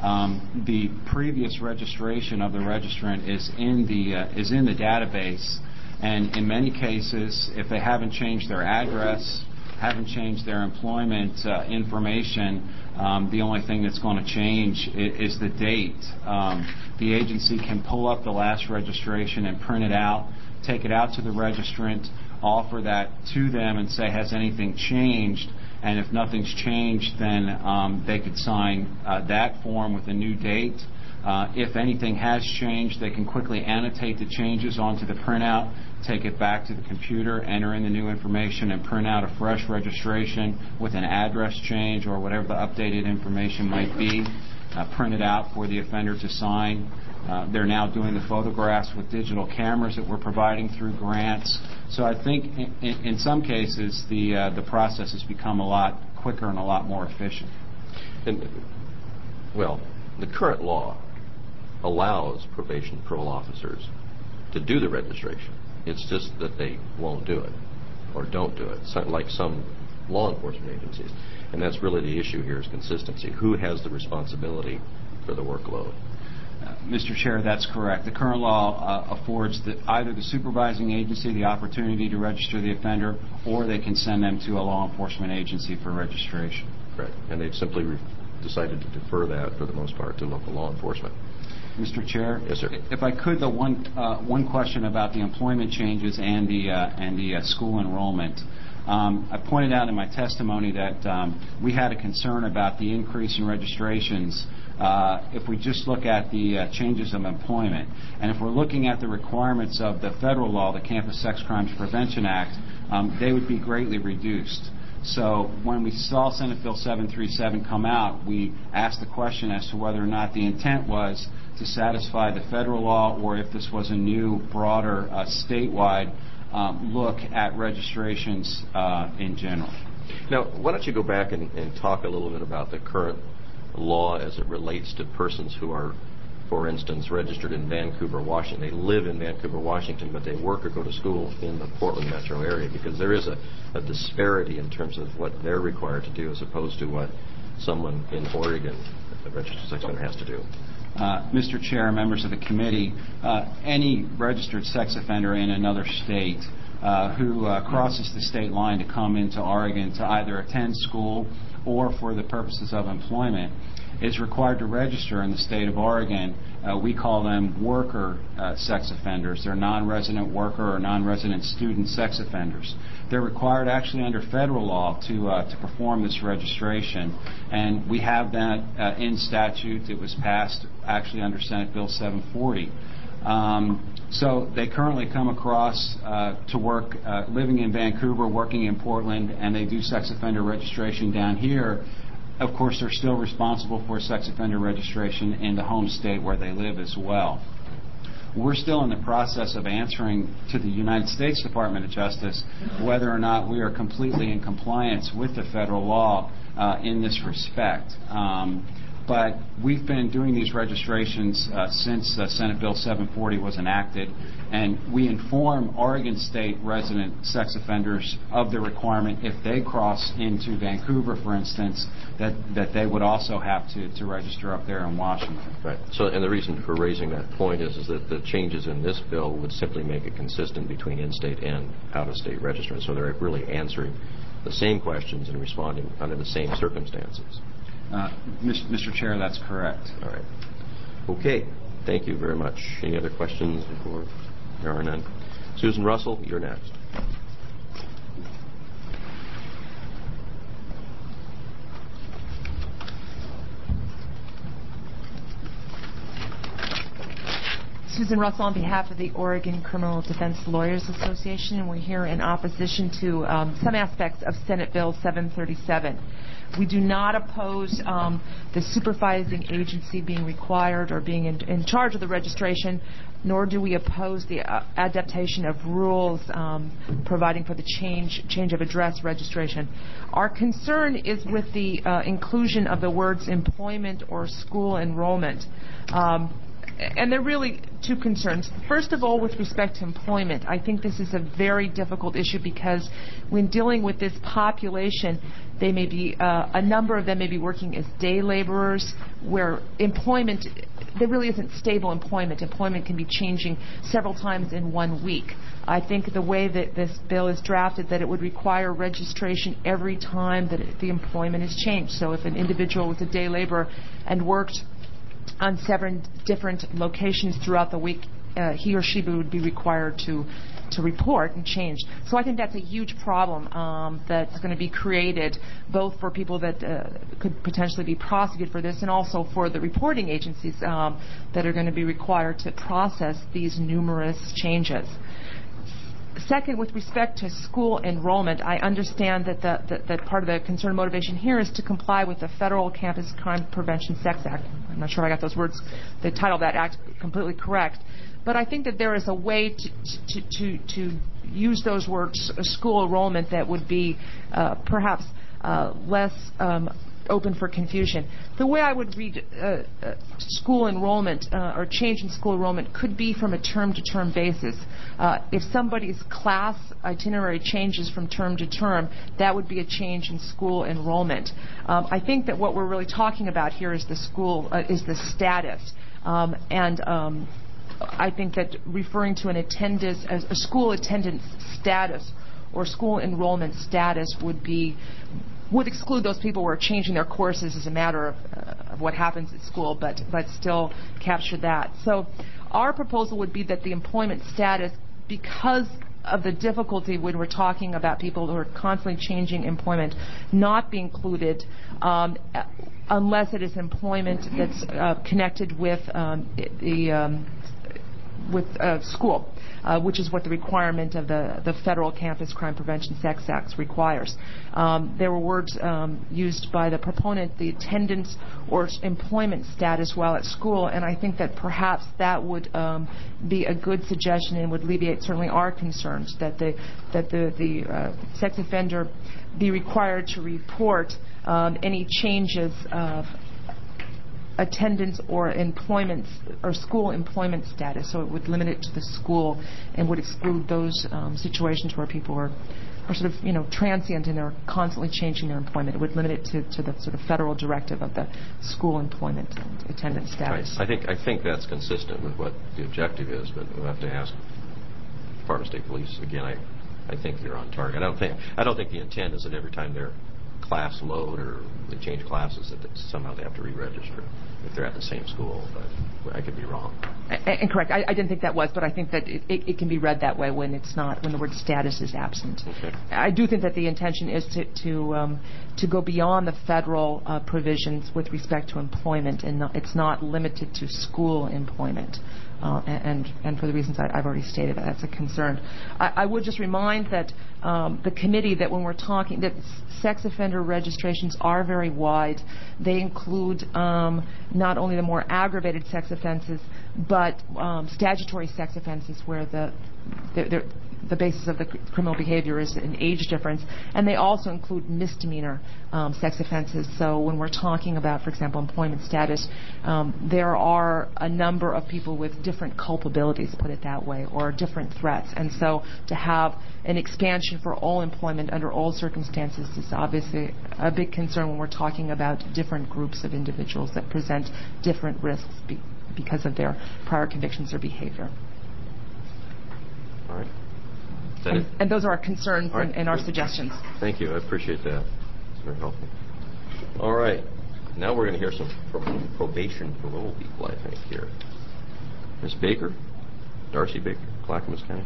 Um, the previous registration of the registrant is in the uh, is in the database, and in many cases, if they haven't changed their address, haven't changed their employment uh, information, um, the only thing that's going to change is, is the date. Um, the agency can pull up the last registration and print it out, take it out to the registrant, offer that to them and say, has anything changed? And if nothing's changed, then um, they could sign uh, that form with a new date. Uh, if anything has changed, they can quickly annotate the changes onto the printout, take it back to the computer, enter in the new information, and print out a fresh registration with an address change or whatever the updated information might be, uh, print it out for the offender to sign. Uh, they're now doing the photographs with digital cameras that we're providing through grants. So I think in, in, in some cases the uh, the process has become a lot quicker and a lot more efficient. And, well, the current law allows probation and parole officers to do the registration. It's just that they won't do it or don't do it, so, like some law enforcement agencies. And that's really the issue here, is consistency. Who has the responsibility for the workload? Uh, Mister Chair, that's correct. The current law uh, affords the, either the supervising agency the opportunity to register the offender, or they can send them to a law enforcement agency for registration. Correct. And they've simply re- decided to defer that, for the most part, to local law enforcement. Mister Chair? Yes, sir. If I could, the one uh, one question about the employment changes and the uh, and the uh, school enrollment. Um, I pointed out in my testimony that um, we had a concern about the increase in registrations uh, if we just look at the uh, changes of employment. And if we're looking at the requirements of the federal law, the Campus Sex Crimes Prevention Act, um, they would be greatly reduced. So when we saw Senate Bill seven thirty-seven come out, we asked the question as to whether or not the intent was to satisfy the federal law, or if this was a new, broader, uh, statewide um, look at registrations uh, in general. Now, why don't you go back and, and talk a little bit about the current law as it relates to persons who are, for instance, registered in Vancouver, Washington. They live in Vancouver, Washington, but they work or go to school in the Portland metro area, because there is a, a disparity in terms of what they're required to do as opposed to what someone in Oregon, a registered sex offender, has to do. Uh, Mister Chair, members of the committee, uh, any registered sex offender in another state uh, who uh, crosses the state line to come into Oregon to either attend school or for the purposes of employment is required to register in the state of Oregon. Uh, we call them worker uh, sex offenders. They're non-resident worker or non-resident student sex offenders. They're required actually under federal law to uh, to perform this registration, and we have that uh, in statute. It was passed actually under Senate Bill seven forty. Um, so they currently come across uh, to work, uh, living in Vancouver, working in Portland, and they do sex offender registration down here. Of course, they're still responsible for sex offender registration in the home state where they live as well. We're still in the process of answering to the United States Department of Justice whether or not we are completely in compliance with the federal law uh, in this respect. Um, But we've been doing these registrations uh, since uh, Senate Bill seven forty was enacted, and we inform Oregon State resident sex offenders of the requirement if they cross into Vancouver, for instance, that, that they would also have to, to register up there in Washington. Right. So, and the reason for raising that point is, is that the changes in this bill would simply make it consistent between in-state and out-of-state registrants. So they're really answering the same questions and responding under the same circumstances. Uh, Mister Chair, that's correct. All right. Okay. Thank you very much. Any other questions before? There are none. Susan Russell, you're next. Susan Russell on behalf of the Oregon Criminal Defense Lawyers Association, and we're here in opposition to um, some aspects of Senate Bill seven thirty-seven. We do not oppose um, the supervising agency being required or being in, in charge of the registration, nor do we oppose the uh, adaptation of rules um, providing for the change change of address registration. Our concern is with the uh, inclusion of the words employment or school enrollment. Um, And there are really two concerns. First of all, with respect to employment, I think this is a very difficult issue because when dealing with this population, they may be, uh, a number of them may be working as day laborers where employment, there really isn't stable employment. Employment can be changing several times in one week. I think the way that this bill is drafted, that it would require registration every time that it, the employment is changed. So if an individual was a day laborer and worked on seven different locations throughout the week, uh, he or she would be required to to report and change. So I think that's a huge problem um, that's going to be created both for people that uh, could potentially be prosecuted for this and also for the reporting agencies um, that are going to be required to process these numerous changes. Second, with respect to school enrollment, I understand that, the, that, that part of the concern and motivation here is to comply with the Federal Campus Crime Prevention Sex Act. I'm not sure I got those words, the title of that act completely correct. But I think that there is a way to, to, to, to use those words, uh, school enrollment, that would be uh, perhaps uh, less um, open for confusion. The way I would read uh, uh, school enrollment uh, or change in school enrollment could be from a term-to-term basis. Uh, if somebody's class itinerary changes from term to term, that would be a change in school enrollment. Um, I think that what we're really talking about here is the school uh, is the status, um, and um, I think that referring to an attendance, a, a school attendance status or school enrollment status would be would exclude those people who are changing their courses as a matter of, uh, of what happens at school, but but still capture that. So our proposal would be that the employment status, because of the difficulty when we're talking about people who are constantly changing employment, not be included um, unless it is employment that's uh, connected with um, the um, with uh, school, uh, which is what the requirement of the, the Federal Campus Crime Prevention Sex Act requires. Um, there were words um, used by the proponent, the attendance or employment status while at school, and I think that perhaps that would um, be a good suggestion and would alleviate certainly our concerns that the that the, the uh, sex offender be required to report um, any changes of attendance or employment or school employment status. So it would limit it to the school and would exclude those um, situations where people are, are sort of, you know, transient and they're constantly changing their employment. It would limit it to, to the sort of federal directive of the school employment and attendance status. Right. I think I think that's consistent with what the objective is, but we'll have to ask Department of State Police again. I I think you're on target. I don't think I don't think the intent is that every time they're class load or they change classes that somehow they have to re-register if they're at the same school, but I could be wrong. And, and correct. I, I didn't think that was, but I think that it, it, it can be read that way when it's not, when the word status is absent. Okay. I do think that the intention is to to, um, to go beyond the federal uh, provisions with respect to employment, and not, it's not limited to school employment. Uh, and, and for the reasons I, I've already stated, that's a concern. I, I would just remind that um, the committee that when we're talking, that sex offender registrations are very wide. They include um, not only the more aggravated sex offenses, but um, statutory sex offenses where the, the, the the basis of the criminal behavior is an age difference, and they also include misdemeanor um, sex offenses. So when we're talking about, for example, employment status, um, there are a number of people with different culpabilities, put it that way, or different threats. And so to have an expansion for all employment under all circumstances is obviously a big concern when we're talking about different groups of individuals that present different risks be- because of their prior convictions or behavior. All right. And, and those are our concerns right. and, and our suggestions. Thank you. I appreciate that. It's very helpful. All right. Now we're going to hear some from probation parole people, I think, here. Miz Baker, Darcy Baker, Clackamas County.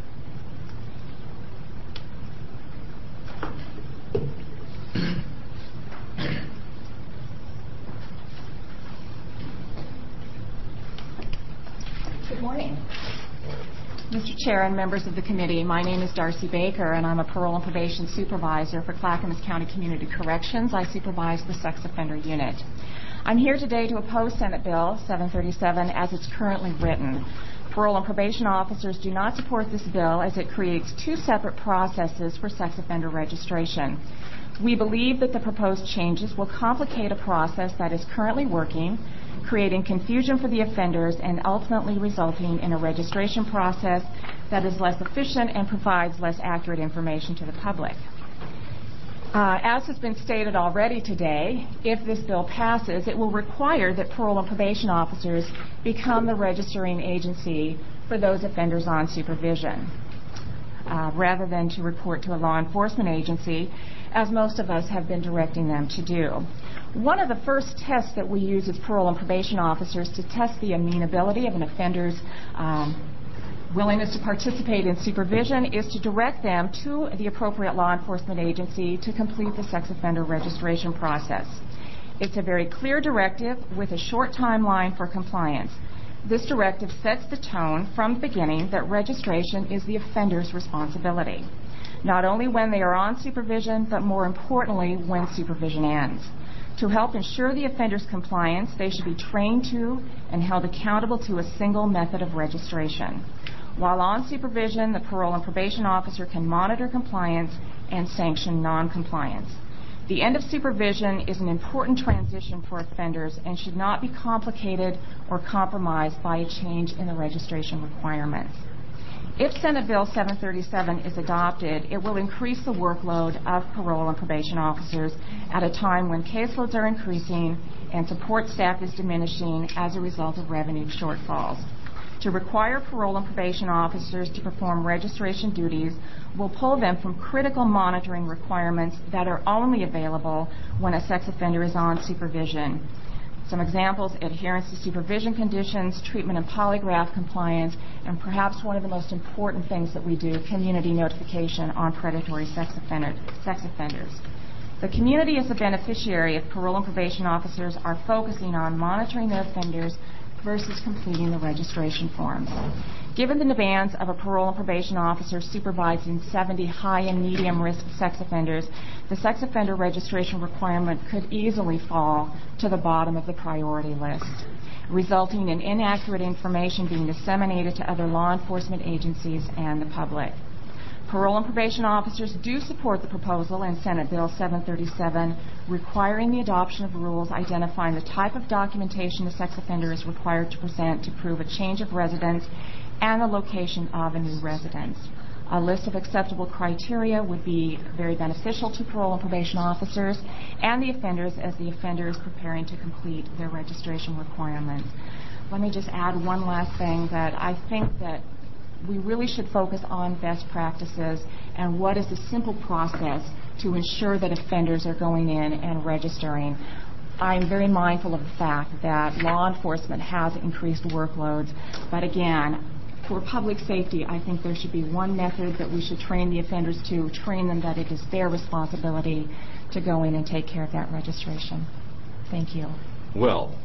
Good morning. Mister Chair and members of the committee, my name is Darcy Baker, and I'm a parole and probation supervisor for Clackamas County Community Corrections. I supervise the sex offender unit. I'm here today to oppose Senate Bill seven thirty-seven as it's currently written. Parole and probation officers do not support this bill as it creates two separate processes for sex offender registration. We believe that the proposed changes will complicate a process that is currently working, creating confusion for the offenders and ultimately resulting in a registration process that is less efficient and provides less accurate information to the public. Uh, as has been stated already today, if this bill passes, it will require that parole and probation officers become the registering agency for those offenders on supervision, uh, rather than to report to a law enforcement agency, as most of us have been directing them to do. One of the first tests that we use as parole and probation officers to test the amenability of an offender's um, willingness to participate in supervision is to direct them to the appropriate law enforcement agency to complete the sex offender registration process. It's a very clear directive with a short timeline for compliance. This directive sets the tone from the beginning that registration is the offender's responsibility, not only when they are on supervision, but more importantly, when supervision ends. To help ensure the offender's compliance, they should be trained to and held accountable to a single method of registration. While on supervision, the parole and probation officer can monitor compliance and sanction noncompliance. The end of supervision is an important transition for offenders and should not be complicated or compromised by a change in the registration requirements. If Senate Bill seven thirty-seven is adopted, it will increase the workload of parole and probation officers at a time when caseloads are increasing and support staff is diminishing as a result of revenue shortfalls. To require parole and probation officers to perform registration duties will pull them from critical monitoring requirements that are only available when a sex offender is on supervision. Some examples: adherence to supervision conditions, treatment and polygraph compliance, and perhaps one of the most important things that we do, community notification on predatory sex, offender, sex offenders. The community is the beneficiary if parole and probation officers are focusing on monitoring their offenders versus completing the registration forms. Given the demands of a parole and probation officer supervising seventy high and medium risk sex offenders, the sex offender registration requirement could easily fall to the bottom of the priority list, resulting in inaccurate information being disseminated to other law enforcement agencies and the public. Parole and probation officers do support the proposal in Senate Bill seven thirty-seven requiring the adoption of rules identifying the type of documentation a sex offender is required to present to prove a change of residence and the location of a new residence. A list of acceptable criteria would be very beneficial to parole and probation officers and the offenders as the offender is preparing to complete their registration requirements. Let me just add one last thing, that I think that we really should focus on best practices and what is the simple process to ensure that offenders are going in and registering. I'm very mindful of the fact that law enforcement has increased workloads, but again, for public safety, I think there should be one method that we should train the offenders to, train them that it is their responsibility to go in and take care of that registration. Thank you. Well,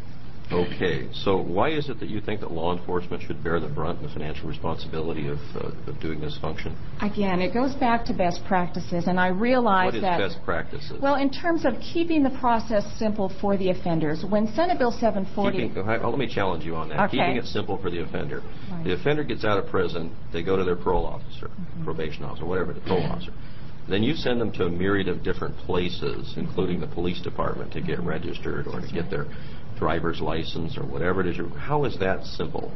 Okay, so why is it that you think that law enforcement should bear the brunt and the financial responsibility of, uh, of doing this function? Again, it goes back to best practices, and I realize What is that... best practices? Well, in terms of keeping the process simple for the offenders, when Senate Bill seven forty... Keeping, oh, let me challenge you on that. Okay. Keeping it simple for the offender. Right. The offender gets out of prison, they go to their parole officer, mm-hmm. probation officer, whatever, the parole officer. Then you send them to a myriad of different places, including the police department, to get registered or to get their driver's license or whatever it is. How is that simple?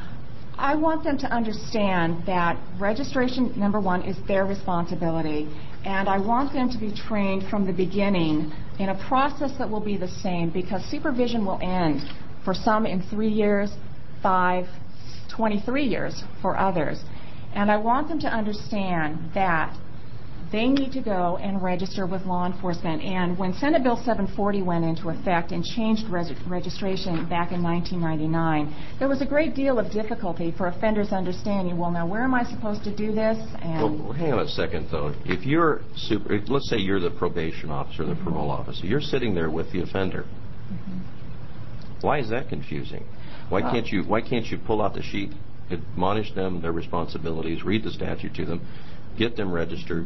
I want them to understand that registration, number one, is their responsibility, and I want them to be trained from the beginning in a process that will be the same, because supervision will end for some in three years, five, twenty-three years for others. And I want them to understand that they need to go and register with law enforcement. And when Senate Bill seven forty went into effect and changed res- registration back in nineteen ninety-nine, there was a great deal of difficulty for offenders understanding, well, now where am I supposed to do this? And well, hang on a second, though. If you're, super, if, let's say you're the probation officer, the mm-hmm. parole officer, you're sitting there with the offender. Mm-hmm. Why is that confusing? Why well, can't you, why can't you pull out the sheet, admonish them their responsibilities, read the statute to them, get them registered?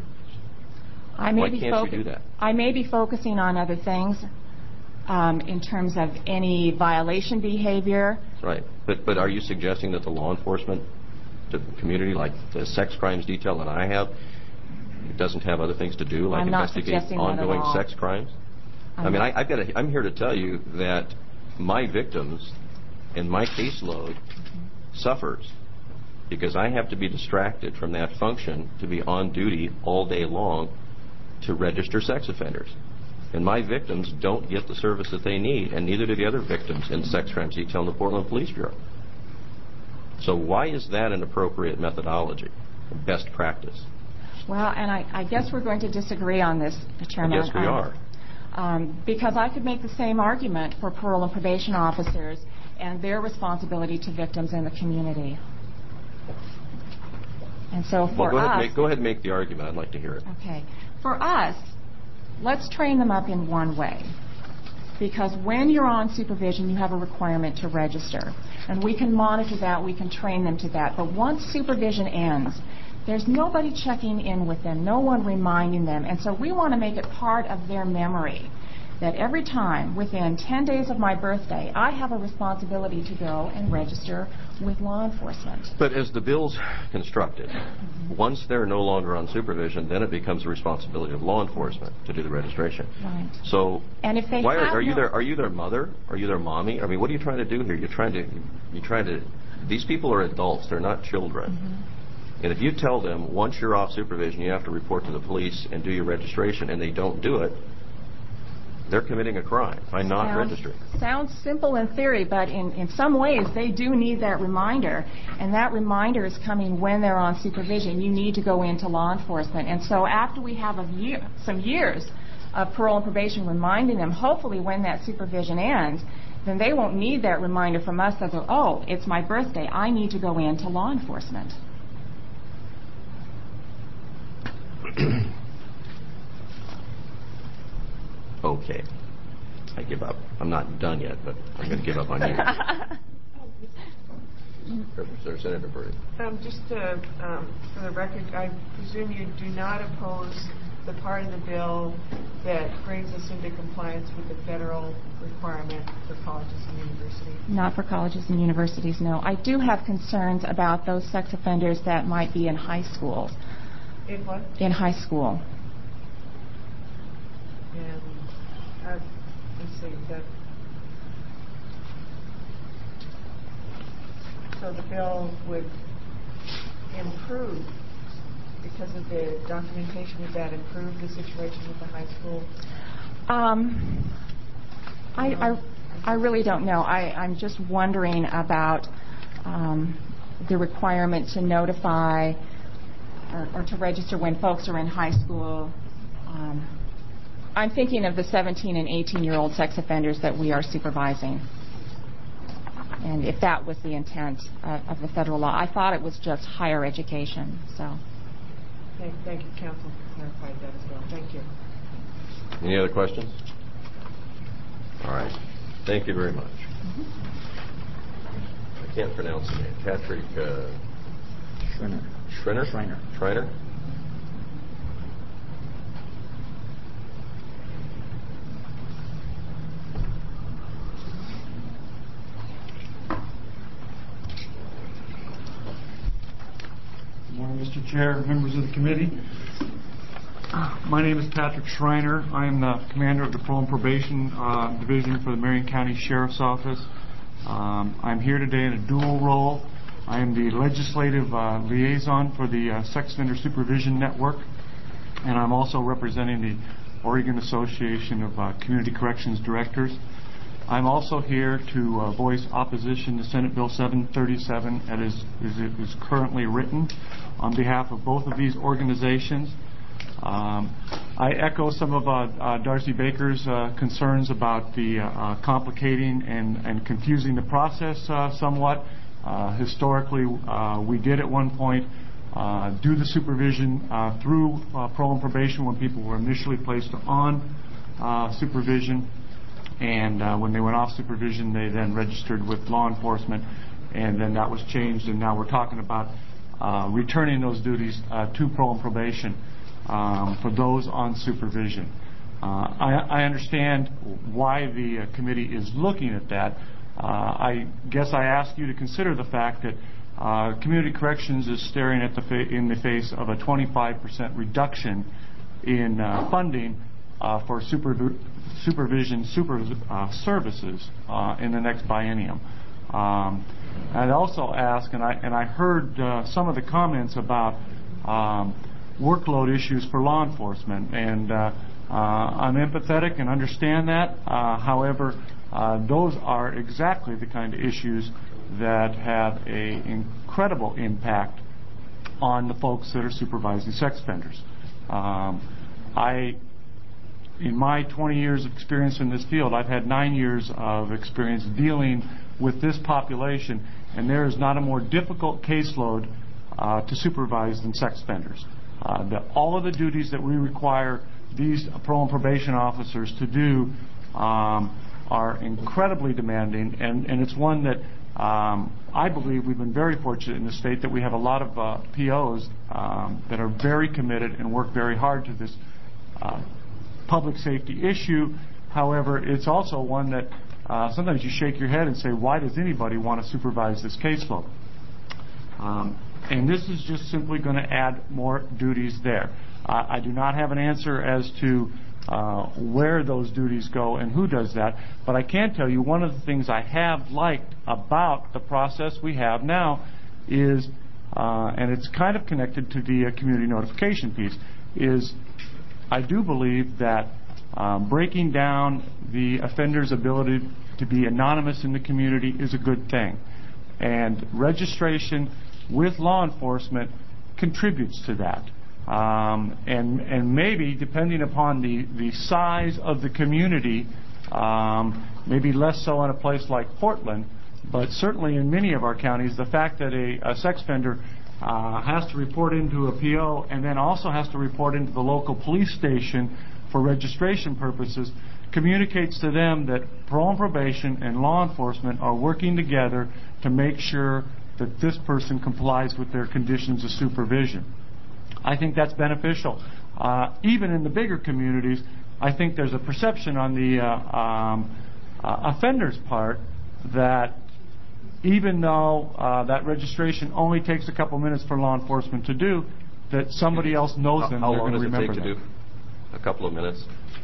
I may Why be can't focu- you do that? I may be focusing on other things um, in terms of any violation behavior. Right. But but are you suggesting that the law enforcement the community, like the sex crimes detail that I have, doesn't have other things to do, like I'm not investigate suggesting ongoing that at all. sex crimes? I'm I mean, not. I, I've got. A, I'm here to tell you that my victims and my caseload suffers because I have to be distracted from that function to be on duty all day long to register sex offenders. And my victims don't get the service that they need, and neither do the other victims in sex crimes detail in the Portland Police Bureau. So why is that an appropriate methodology, best practice? Well, and I, I guess we're going to disagree on this, Chairman. Yes, we um, are. Um, because I could make the same argument for parole and probation officers and their responsibility to victims in the community. And so for well, go us... Ahead, make, go ahead and make the argument. I'd like to hear it. Okay. For us, let's train them up in one way. Because when you're on supervision, you have a requirement to register. And we can monitor that, we can train them to that. But once supervision ends, there's nobody checking in with them, no one reminding them. And so we want to make it part of their memory that every time, within ten days of my birthday, I have a responsibility to go and register with law enforcement. But as the bill's constructed, mm-hmm. once they're no longer on supervision, then it becomes the responsibility of law enforcement to do the registration. Right. So, and if they why have are, are you no their are you their mother? Are you their mommy? I mean, what are you trying to do here? You're trying to you're trying to. These people are adults; they're not children. Mm-hmm. And if you tell them once you're off supervision, you have to report to the police and do your registration, and they don't do it, they're committing a crime by not sounds, registering. Sounds simple in theory, but in, in some ways they do need that reminder. And that reminder is coming when they're on supervision. You need to go into law enforcement. And so after we have a year, some years of parole and probation reminding them, hopefully when that supervision ends, then they won't need that reminder from us that, oh, it's my birthday, I need to go into law enforcement. Okay. I give up. I'm not done yet, but I'm going to give up on you. Representative Senator Burry. Um, just to, um, for the record, I presume you do not oppose the part of the bill that brings us into compliance with the federal requirement for colleges and universities? Not for colleges and universities, no. I do have concerns about those sex offenders that might be in high schools. In what? In high school. And uh, let's see, that, so the bill would improve because of the documentation. Would that improve the situation with the high school? Um, I, I, I really don't know. I, I'm just wondering about um, the requirement to notify or, or to register when folks are in high school. Um, I'm thinking of the seventeen and eighteen-year-old sex offenders that we are supervising. And if that was the intent of, of the federal law, I thought it was just higher education. So. Thank, thank you, counsel, for clarifying that as well. Thank you. Any other questions? All right. Thank you very much. I can't pronounce the name. Patrick uh, Schreiner. Schreiner? Schreiner. Schreiner? Good morning, Mister Chair, members of the committee. My name is Patrick Schreiner. I am the commander of the Parole and Probation uh, Division for the Marion County Sheriff's Office. Um, I'm here today in a dual role. I am the legislative uh, liaison for the uh, Sex Offender Supervision Network, and I'm also representing the Oregon Association of uh, Community Corrections Directors. I'm also here to uh, voice opposition to Senate Bill seven thirty-seven as, as it is currently written on behalf of both of these organizations. Um, I echo some of uh, uh, Darcy Baker's uh, concerns about the uh, uh, complicating and, and confusing the process uh, somewhat. Uh, historically, uh, we did at one point uh, do the supervision uh, through uh, parole and probation when people were initially placed on uh, supervision. And uh, when they went off supervision, they then registered with law enforcement, and then that was changed, and now we're talking about uh, returning those duties uh, to parole and probation um, for those on supervision. Uh, I, I understand why the uh, committee is looking at that. Uh, I guess I ask you to consider the fact that uh, Community Corrections is staring at the fa- in the face of a twenty-five percent reduction in uh, funding Uh, for supervi- supervision super, uh, services uh, in the next biennium. Um, I'd also ask, and I, and I heard uh, some of the comments about um, workload issues for law enforcement, and uh, uh, I'm empathetic and understand that. Uh, however, uh, those are exactly the kind of issues that have an incredible impact on the folks that are supervising sex offenders. Um, I In my twenty years of experience in this field, I've had nine years of experience dealing with this population, and there is not a more difficult caseload uh, to supervise than sex offenders. Uh, the, all of the duties that we require these parole and probation officers to do um, are incredibly demanding, and, and it's one that um, I believe we've been very fortunate in the state that we have a lot of uh, P Os um, that are very committed and work very hard to this uh, public safety issue. However, it's also one that uh, sometimes you shake your head and say, why does anybody want to supervise this caseload? Um, and this is just simply going to add more duties there. Uh, I do not have an answer as to uh, where those duties go and who does that, but I can tell you one of the things I have liked about the process we have now is, uh, and it's kind of connected to the uh, community notification piece, is I do believe that um, breaking down the offender's ability to be anonymous in the community is a good thing. And registration with law enforcement contributes to that. Um, and, and maybe, depending upon the, the size of the community, um, maybe less so in a place like Portland, but certainly in many of our counties, the fact that a, a sex offender Uh, has to report into a P O and then also has to report into the local police station for registration purposes communicates to them that parole and probation and law enforcement are working together to make sure that this person complies with their conditions of supervision. I think that's beneficial. Uh, even in the bigger communities, I think there's a perception on the uh, um, uh, offender's part that even though uh, that registration only takes a couple minutes for law enforcement to do, that somebody else knows how, them. How they're long going does to it remember take to them. do? A couple of minutes?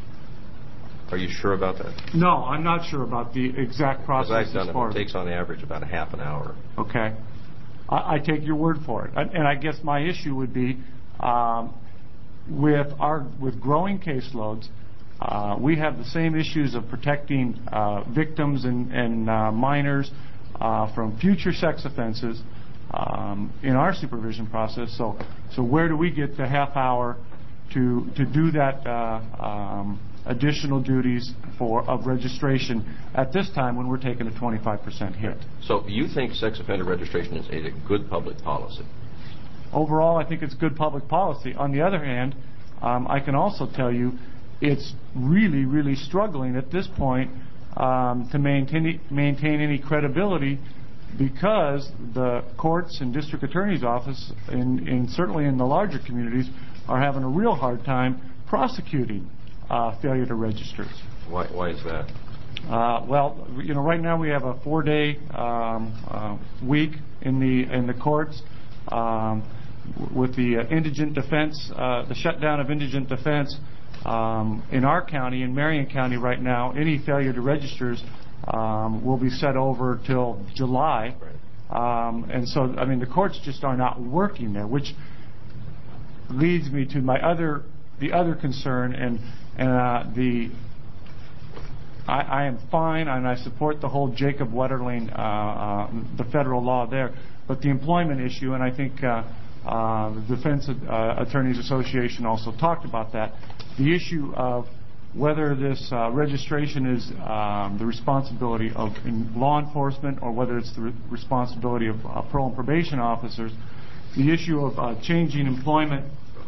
Are you sure about that? No, I'm not sure about the exact process. Because I've done as far it. It takes on average about a half an hour. Okay. I, I take your word for it. And, and I guess my issue would be um, with our with growing caseloads, uh, we have the same issues of protecting uh, victims and, and uh, minors Uh, from future sex offenses um, in our supervision process. So, so where do we get the half hour to to do that uh, um, additional duties for of registration at this time when we're taking a twenty-five percent hit? So, you think sex offender registration is a good public policy? Overall, I think it's good public policy. On the other hand, um, I can also tell you it's really, really struggling at this point um, to maintain maintain any credibility, because the courts and district attorney's office, in, in certainly in the larger communities, are having a real hard time prosecuting uh, failure to register. Why, why is that? Uh, well, you know, right now we have a four-day um, uh, week in the in the courts um, with the uh, indigent defense, uh, the shutdown of indigent defense um, in our county, in Marion County, right now. Any failure to registers um, will be set over till July, um, and so I mean the courts just are not working there, which leads me to my other the other concern and and uh, the. I, I am fine, and I support the whole Jacob Wetterling, uh, uh, the federal law there. But the employment issue, and I think uh, uh, the Defense uh, Attorneys Association also talked about that, the issue of whether this uh, registration is um, the responsibility of law enforcement or whether it's the re- responsibility of uh, parole and probation officers, the issue of uh, changing employment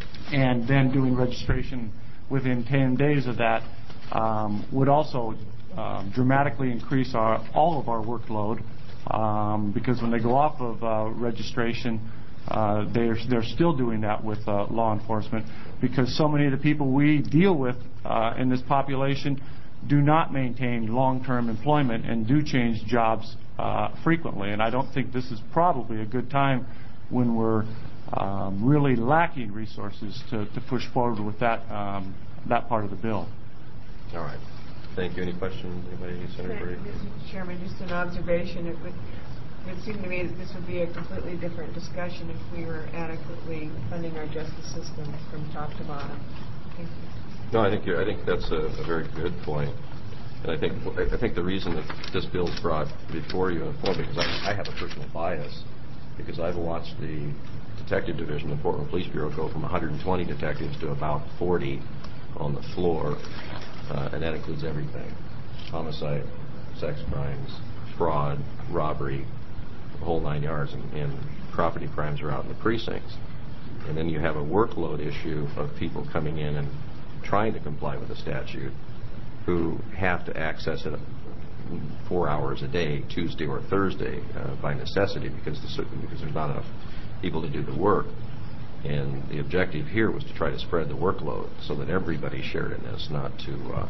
and then doing registration within ten days of that Um, would also um, dramatically increase our, all of our workload um, because when they go off of uh, registration, uh, they're, they're still doing that with uh, law enforcement because so many of the people we deal with uh, in this population do not maintain long-term employment and do change jobs uh, frequently. And I don't think this is probably a good time when we're um, really lacking resources to, to push forward with that, um, that part of the bill. All right. Thank you. Any questions? Anybody? Senator Brady? Mister Chairman, just an observation. It would, it would seem to me that this would be a completely different discussion if we were adequately funding our justice system from top to bottom. Thank you. No, I think you're, I think that's a, a very good point. And I think I think the reason that this bill is brought before you and for me, because I, I have a personal bias, because I've watched the detective division of the Portland Police Bureau go from one hundred twenty detectives to about forty on the floor. Uh, and that includes everything: homicide, sex crimes, fraud, robbery, the whole nine yards, and, and property crimes are out in the precincts. And then you have a workload issue of people coming in and trying to comply with the statute who have to access it four hours a day, Tuesday or Thursday, uh, by necessity because, the, because there's not enough people to do the work. And the objective here was to try to spread the workload so that everybody shared in this, not to, uh,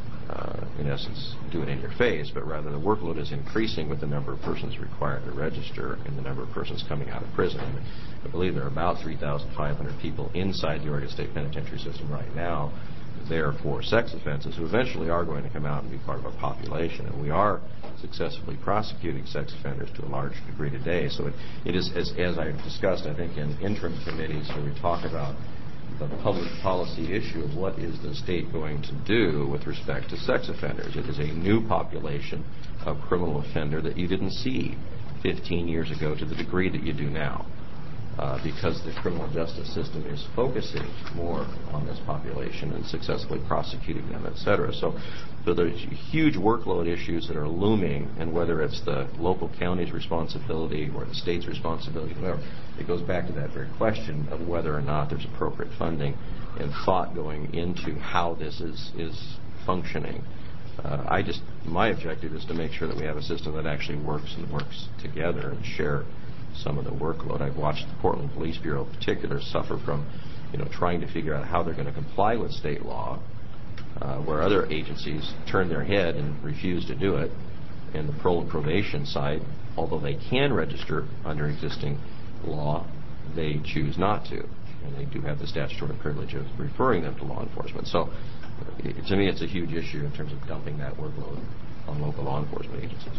uh, in essence, do it in your face, but rather the workload is increasing with the number of persons required to register and the number of persons coming out of prison. I believe there are about three thousand five hundred people inside the Oregon State Penitentiary system right now there for sex offenses who eventually are going to come out and be part of our population. And we are successfully prosecuting sex offenders to a large degree today. So it, it is, as, as I discussed, I think, in interim committees where we talk about the public policy issue of what is the state going to do with respect to sex offenders. It is a new population of criminal offender that you didn't see fifteen years ago to the degree that you do now. Uh, because the criminal justice system is focusing more on this population and successfully prosecuting them, et cetera. So, so there's huge workload issues that are looming, and whether it's the local county's responsibility or the state's responsibility, whatever, it goes back to that very question of whether or not there's appropriate funding and thought going into how this is, is functioning. Uh, I just, my objective is to make sure that we have a system that actually works and works together and share some of the workload. I've watched the Portland Police Bureau in particular suffer from, you know, trying to figure out how they're going to comply with state law, uh, where other agencies turn their head and refuse to do it. And the parole and probation side, although they can register under existing law, they choose not to. And they do have the statutory privilege of referring them to law enforcement. So, it, to me, it's a huge issue in terms of dumping that workload on local law enforcement agencies.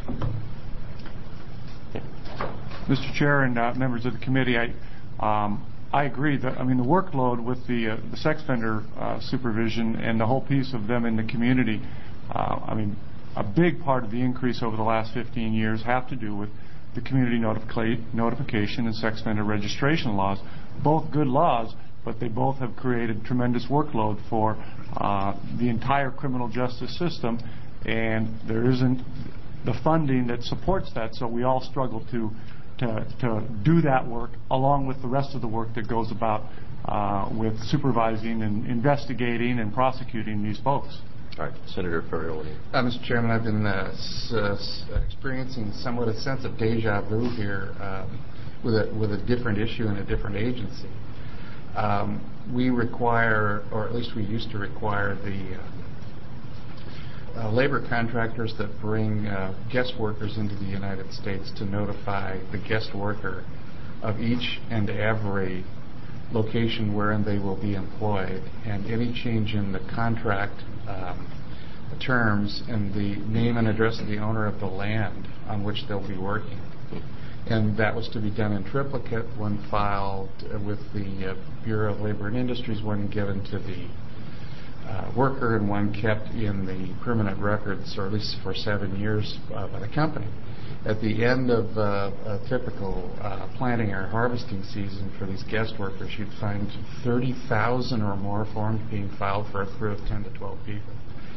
Yeah. Mister Chair and uh, members of the committee, I um, I agree that I mean the workload with the uh, the sex offender uh, supervision and the whole piece of them in the community. Uh, I mean, a big part of the increase over the last fifteen years have to do with the community notific- notification and sex offender registration laws. Both good laws, but they both have created tremendous workload for uh, the entire criminal justice system, and there isn't the funding that supports that, so we all struggle to to, to do that work along with the rest of the work that goes about uh, with supervising and investigating and prosecuting these folks. All right, Senator Ferrioli. Uh, Mister Chairman, I've been uh, s- uh, s- experiencing somewhat a sense of deja vu here um, with a with a different issue in a different agency. Um, we require, or at least we used to require, the uh, uh, labor contractors that bring uh, guest workers into the United States to notify the guest worker of each and every location wherein they will be employed, and any change in the contract um, terms and the name and address of the owner of the land on which they'll be working. And that was to be done in triplicate, one filed uh, with the uh, Bureau of Labor and Industries, one given to the uh, worker, and one kept in the permanent records, or at least for seven years uh, by the company. At the end of uh, a typical uh, planting or harvesting season for these guest workers, you'd find thirty thousand or more forms being filed for a crew of ten to twelve people.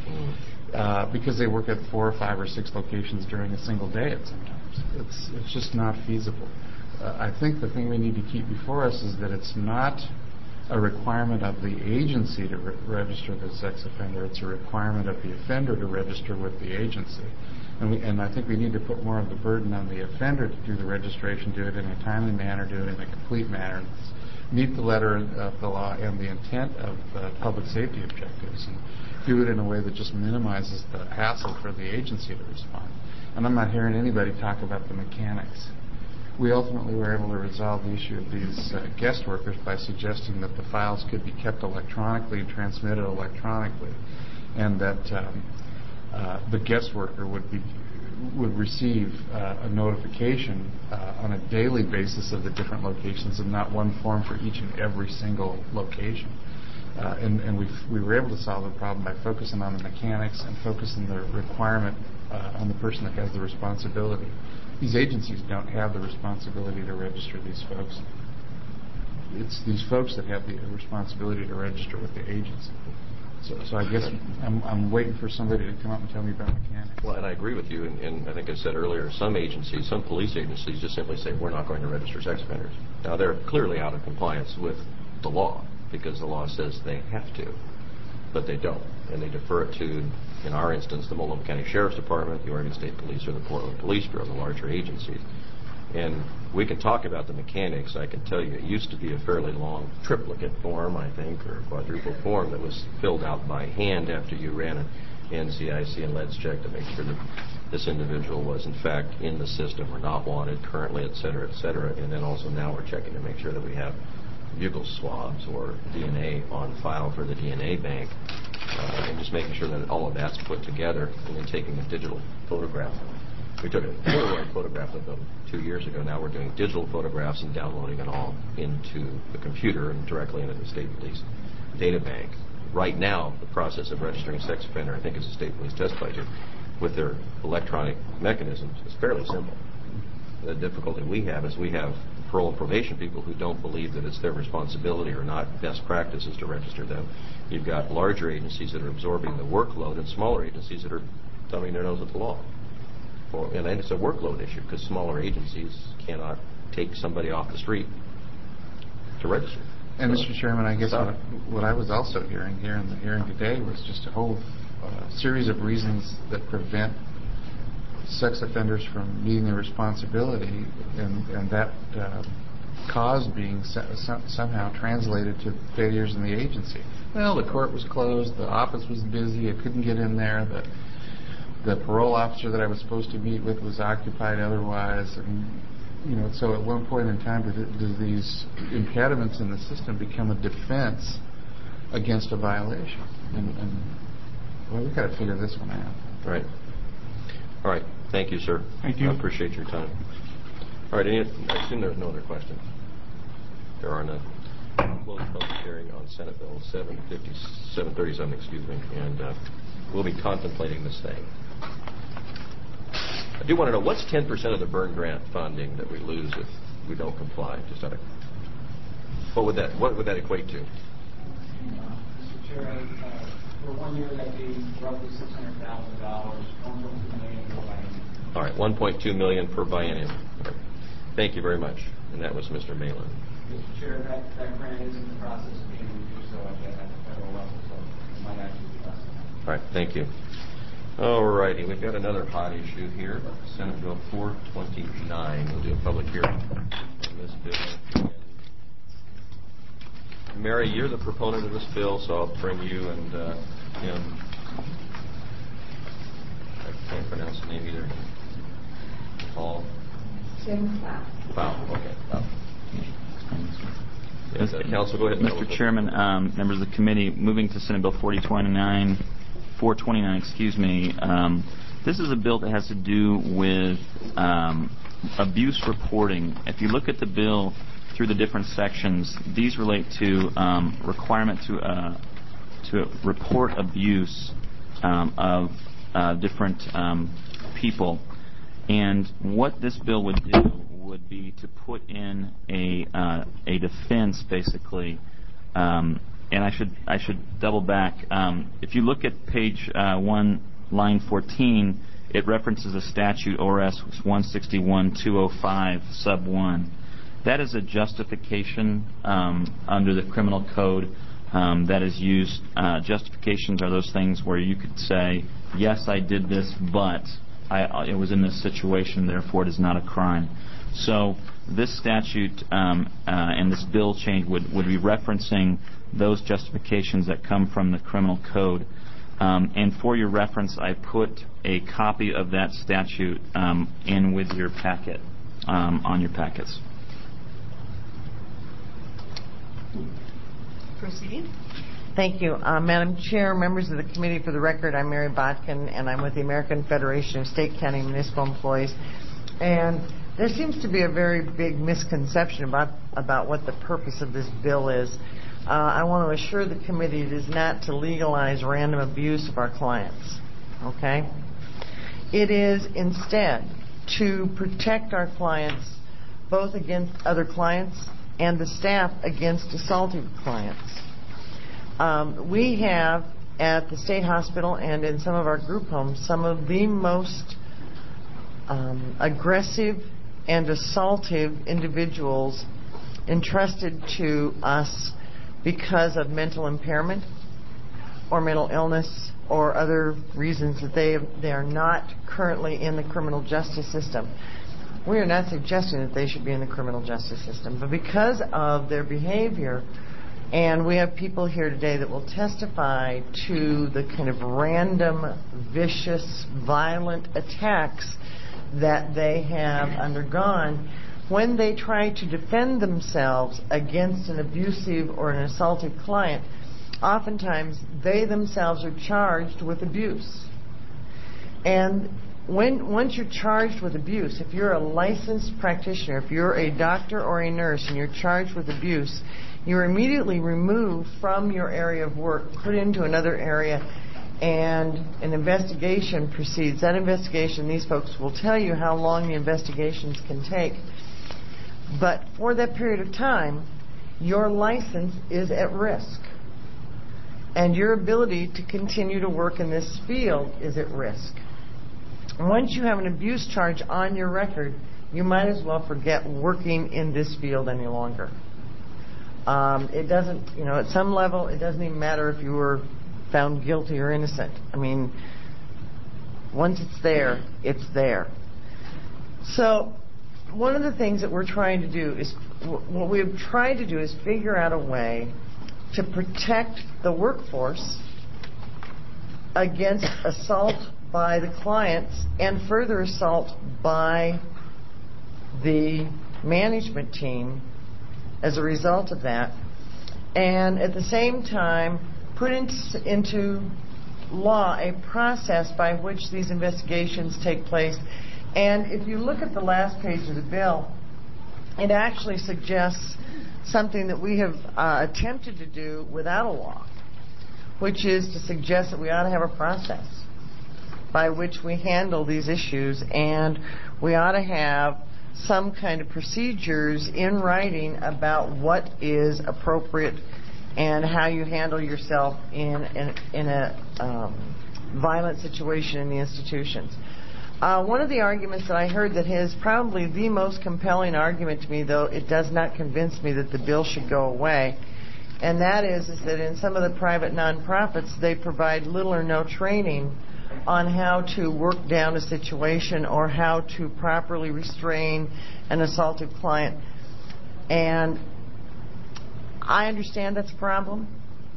Uh, because they work at four or five or six locations during a single day at sometimes. It's, it's just not feasible. Uh, I think the thing we need to keep before us is that it's not a requirement of the agency to re- register the sex offender. It's a requirement of the offender to register with the agency. And, we, and I think we need to put more of the burden on the offender to do the registration, do it in a timely manner, do it in a complete manner, meet the letter of the law and the intent of uh, public safety objectives, and do it in a way that just minimizes the hassle for the agency to respond. And I'm not hearing anybody talk about the mechanics. We ultimately were able to resolve the issue of these uh, guest workers by suggesting that the files could be kept electronically and transmitted electronically, and that um, uh, the guest worker would be would receive uh, a notification uh, on a daily basis of the different locations, and not one form for each and every single location. Uh, and and we we were able to solve the problem by focusing on the mechanics and focusing the requirement uh, on the person that has the responsibility. These agencies don't have the responsibility to register these folks. It's these folks that have the responsibility to register with the agency. So, so I guess I'm, I'm waiting for somebody to come up and tell me about mechanics. Well, and I agree with you, and, and I think I said earlier, some agencies, some police agencies just simply say, we're not going to register sex offenders. Now, they're clearly out of compliance with the law, because the law says they have to, but they don't. And they defer it to, in our instance, the Multnomah County Sheriff's Department, the Oregon State Police, or the Portland Police Bureau, the larger agencies. And we can talk about the mechanics. I can tell you it used to be a fairly long triplicate form, I think, or quadruple form that was filled out by hand after you ran an N C I C and LEDS check to make sure that this individual was, in fact, in the system or not wanted currently, et cetera, et cetera. And then also now we're checking to make sure that we have buccal swabs or D N A on file for the D N A bank, uh, and just making sure that all of that's put together, and then taking a digital photograph. We took a Polaroid photograph of them two years ago. Now we're doing digital photographs and downloading it all into the computer and directly into the state police data bank. Right now, the process of registering a sex offender, I think as the state police testified to, with their electronic mechanisms is fairly simple. The difficulty we have is we have parole and probation people who don't believe that it's their responsibility or not best practices to register them. You've got larger agencies that are absorbing the workload and smaller agencies that are thumbing their nose at the law. And it's a workload issue because smaller agencies cannot take somebody off the street to register. And so, Mister Chairman, I guess what, what I was also hearing here in the hearing today was just a whole uh, series of reasons that prevent sex offenders from meeting their responsibility, and, and that uh, cause being se- some, somehow translated to failures in the agency. Well, the court was closed, the office was busy, I couldn't get in there, the the parole officer that I was supposed to meet with was occupied otherwise, and you know, so at one point in time, do, do these impediments in the system become a defense against a violation? And, and well, we've got to figure this one out. Right. All right. Thank you, sir. Thank you. I appreciate your time. All right. Any, I assume there's no other questions. There are none. Close public hearing on Senate Bill seven fifty, seven thirty-seven, excuse me, and uh, we'll be contemplating this thing. I do want to know, what's ten percent of the burn grant funding that we lose if we don't comply? Just out of, what would that what would that equate to? Uh, Mister Chair, uh, for one year that'd be roughly six hundred thousand dollars, one point two million per biennium. All right, one point two million per biennium. Right. Thank you very much. And that was Mister Malin. Mister Chair, that, that grant is in the process of being reviewed, so at the, at the federal level, so it might actually be less than that. All right, thank you. All righty, we've got another hot issue here, Senate Bill four twenty-nine. We'll do a public hearing on this bill. And Mary, you're the proponent of this bill, so I'll bring you and uh, him. I can't pronounce the name either. Paul? Jim Plow. Plow, okay, Plow. Yes, uh, Council, go ahead. Mister Chairman, um, members of the committee, moving to Senate Bill forty twenty-nine, four twenty-nine, excuse me. Um, this is a bill that has to do with um, abuse reporting. If you look at the bill through the different sections, these relate to um, requirement to uh, to report abuse um, of uh, different um, people. And what this bill would do would be to put in a uh, a defense, basically. Um, and I should I should double back. Um, if you look at page uh, one, line fourteen, it references a statute, O R S one sixty-one two oh five, sub one. That is a justification um, under the criminal code um, that is used. Uh, justifications are those things where you could say, yes, I did this, but I, it was in this situation, therefore it is not a crime. So this statute um, uh, and this bill change would, would be referencing those justifications that come from the criminal code. Um, and for your reference, I put a copy of that statute um, in with your packet, um, on your packets. Proceed. Thank you. Uh, Madam Chair, members of the committee, for the record, I'm Mary Botkin, and I'm with the American Federation of State, County, and Municipal Employees. And there seems to be a very big misconception about, about what the purpose of this bill is. Uh, I want to assure the committee it is not to legalize random abuse of our clients. Okay? It is instead to protect our clients both against other clients and the staff against assaultive clients. Um, we have at the state hospital and in some of our group homes some of the most um, aggressive and assaultive individuals entrusted to us because of mental impairment or mental illness or other reasons that they they are not currently in the criminal justice system. We are not suggesting that they should be in the criminal justice system, but because of their behavior, and we have people here today that will testify to the kind of random, vicious, violent attacks that they have undergone when they try to defend themselves against an abusive or an assaultive client. Oftentimes, they themselves are charged with abuse. And when once you're charged with abuse, if you're a licensed practitioner, if you're a doctor or a nurse and you're charged with abuse, you're immediately removed from your area of work, put into another area, and an investigation proceeds. That investigation, these folks will tell you how long the investigations can take. But for that period of time, your license is at risk. And your ability to continue to work in this field is at risk. Once you have an abuse charge on your record, you might as well forget working in this field any longer. Um, it doesn't, you know, at some level, it doesn't even matter if you were found guilty or innocent. I mean, once it's there, it's there. So one of the things that we're trying to do is, what we've tried to do is figure out a way to protect the workforce against assault by the clients and further assault by the management team as a result of that, and at the same time put into, into law a process by which these investigations take place. And if you look at the last page of the bill, it actually suggests something that we have uh, attempted to do without a law, which is to suggest that we ought to have a process by which we handle these issues, and we ought to have some kind of procedures in writing about what is appropriate and how you handle yourself in, in, in a um, violent situation in the institutions. Uh, one of the arguments that I heard that is probably the most compelling argument to me, though it does not convince me that the bill should go away, And that is, is that in some of the private nonprofits, they provide little or no training on how to work down a situation or how to properly restrain an assaulted client. And I understand that's a problem.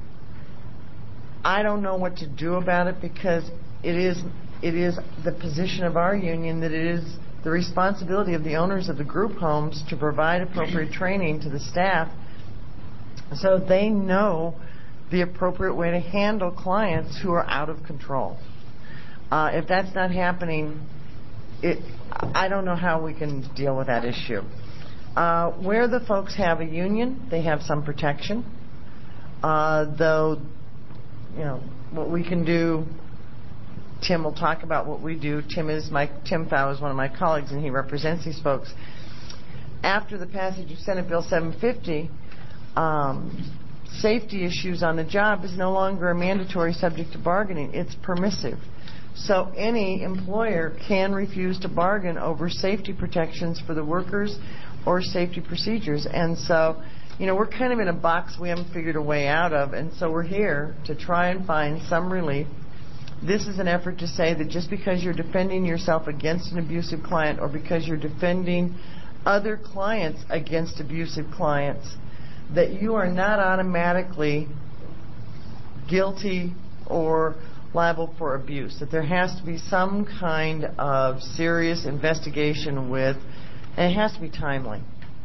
I don't know what to do about it because it is it is the position of our union that it is the responsibility of the owners of the group homes to provide appropriate training to the staff so they know the appropriate way to handle clients who are out of control. Uh, if that's not happening, it, I don't know how we can deal with that issue. Uh, where the folks have a union, they have some protection. Uh, though, you know, what we can do, Tim will talk about what we do. Tim is my Tim Thau is one of my colleagues, and he represents these folks. After the passage of Senate Bill seven fifty, um, safety issues on the job is no longer a mandatory subject to bargaining. It's permissive. So any employer can refuse to bargain over safety protections for the workers or safety procedures. And so, you know, we're kind of in a box we haven't figured a way out of, and so we're here to try and find some relief. This is an effort to say that just because you're defending yourself against an abusive client or because you're defending other clients against abusive clients, that you are not automatically guilty or liable for abuse, that there has to be some kind of serious investigation with, and it has to be timely.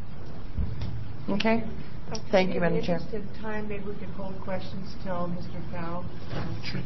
Okay? Okay, Thank you, Madam Chair. In the interest of time, maybe we could hold questions till Mister Thau speaks.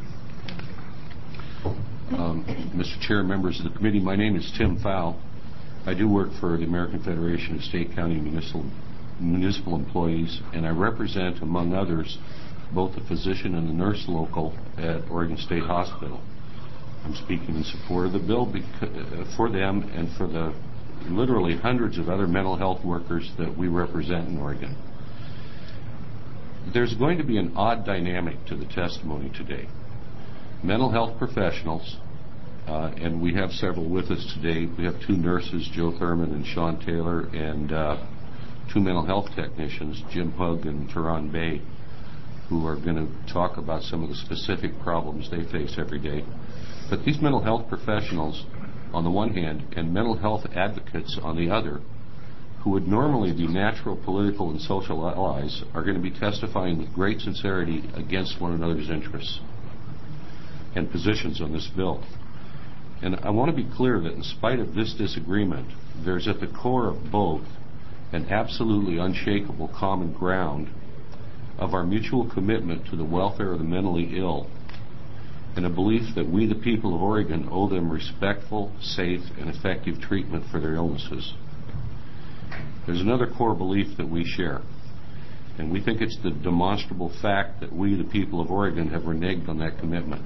Um, Mister Chair, members of the committee, my name is Tim Thau. I do work for the American Federation of State, County, and Municipal, Municipal Employees, and I represent, among others, both the physician and the nurse local at Oregon State Hospital. I'm speaking in support of the bill because, for them and for the literally hundreds of other mental health workers that we represent in Oregon. There's going to be an odd dynamic to the testimony today. Mental health professionals, uh, and we have several with us today. We have two nurses, Joe Thurman and Sean Taylor, and uh, two mental health technicians, Jim Hug and Turan Bay, who are going to talk about some of the specific problems they face every day. But these mental health professionals, on the one hand, and mental health advocates on the other, who would normally be natural political and social allies, are going to be testifying with great sincerity against one another's interests and positions on this bill. And I want to be clear that in spite of this disagreement, there's at the core of both an absolutely unshakable common ground of our mutual commitment to the welfare of the mentally ill and a belief that we, the people of Oregon, owe them respectful, safe, and effective treatment for their illnesses. There's another core belief that we share, and we think it's the demonstrable fact that we, the people of Oregon, have reneged on that commitment.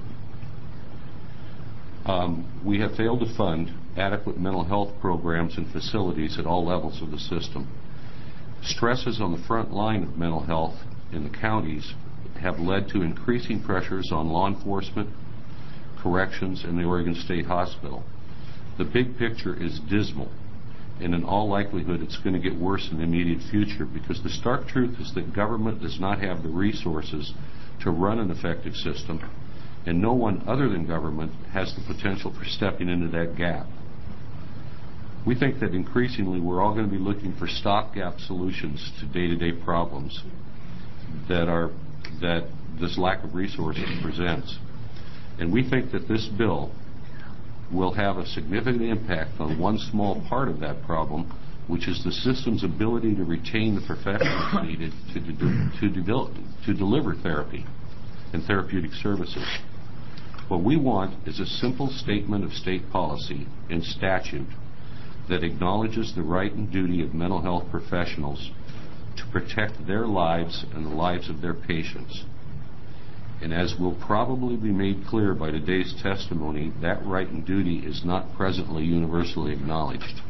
Um, we have failed to fund adequate mental health programs and facilities at all levels of the system. Stresses on the front line of mental health in the counties have led to increasing pressures on law enforcement, corrections, and the Oregon State Hospital. The big picture is dismal, and in all likelihood it's going to get worse in the immediate future because the stark truth is that government does not have the resources to run an effective system, and no one other than government has the potential for stepping into that gap. We think that increasingly we're all going to be looking for stopgap solutions to day-to-day problems that are that this lack of resources presents. And we think that this bill will have a significant impact on one small part of that problem, which is the system's ability to retain the professionals needed to, de- to, develop, to deliver therapy and therapeutic services. What we want is a simple statement of state policy and statute that acknowledges the right and duty of mental health professionals to protect their lives and the lives of their patients. And as will probably be made clear by today's testimony, that right and duty is not presently universally acknowledged.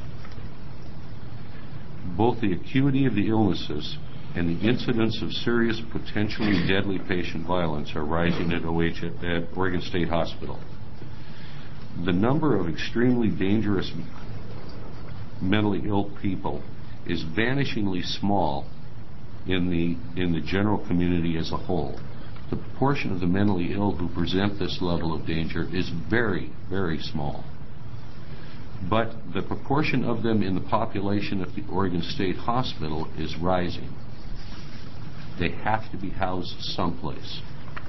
Both the acuity of the illnesses and the incidence of serious, potentially deadly patient violence are rising at O H at, at Oregon State Hospital. The number of extremely dangerous mentally ill people is vanishingly small in the in the general community as a whole. The proportion of the mentally ill who present this level of danger is very, very small. But the proportion of them in the population of the Oregon State Hospital is rising. They have to be housed someplace.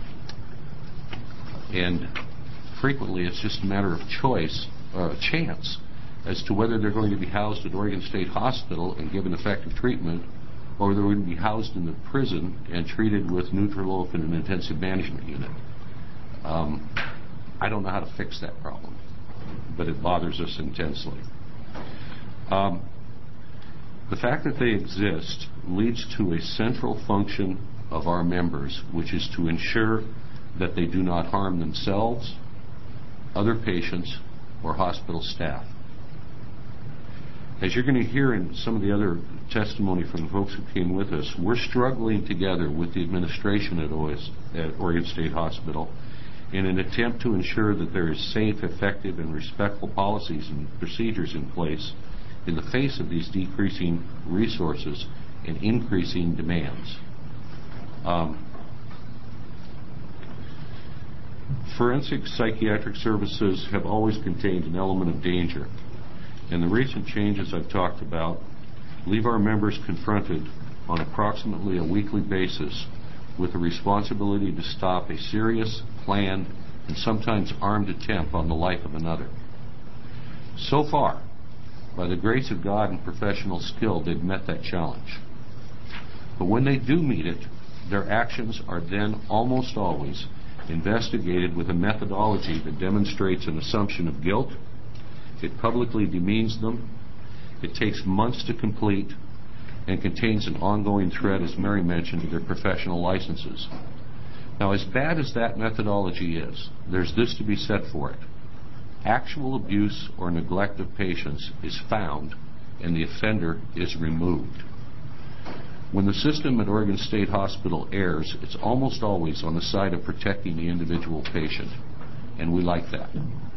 And frequently it's just a matter of choice, or a chance, as to whether they're going to be housed at Oregon State Hospital and given effective treatment, or they're going to be housed in the prison and treated with Nutralope in an intensive management unit. Um, I don't know how to fix that problem, but it bothers us intensely. Um, the fact that they exist leads to a central function of our members, which is to ensure that they do not harm themselves, other patients, or hospital staff. As you're going to hear in some of the other testimony from the folks who came with us, we're struggling together with the administration at, O S, at Oregon State Hospital in an attempt to ensure that there is safe, effective, and respectful policies and procedures in place in the face of these decreasing resources and increasing demands. Um, forensic psychiatric services have always contained an element of danger, and the recent changes I've talked about leave our members confronted on approximately a weekly basis with the responsibility to stop a serious, planned, and sometimes armed attempt on the life of another. So far, by the grace of God and professional skill, they've met that challenge. But when they do meet it, their actions are then almost always investigated with a methodology that demonstrates an assumption of guilt. It publicly demeans them. It takes months to complete and contains an ongoing threat, as Mary mentioned, to their professional licenses. Now, as bad as that methodology is, there's this to be said for it. Actual abuse or neglect of patients is found and the offender is removed. When the system at Oregon State Hospital errs, it's almost always on the side of protecting the individual patient, and we like that,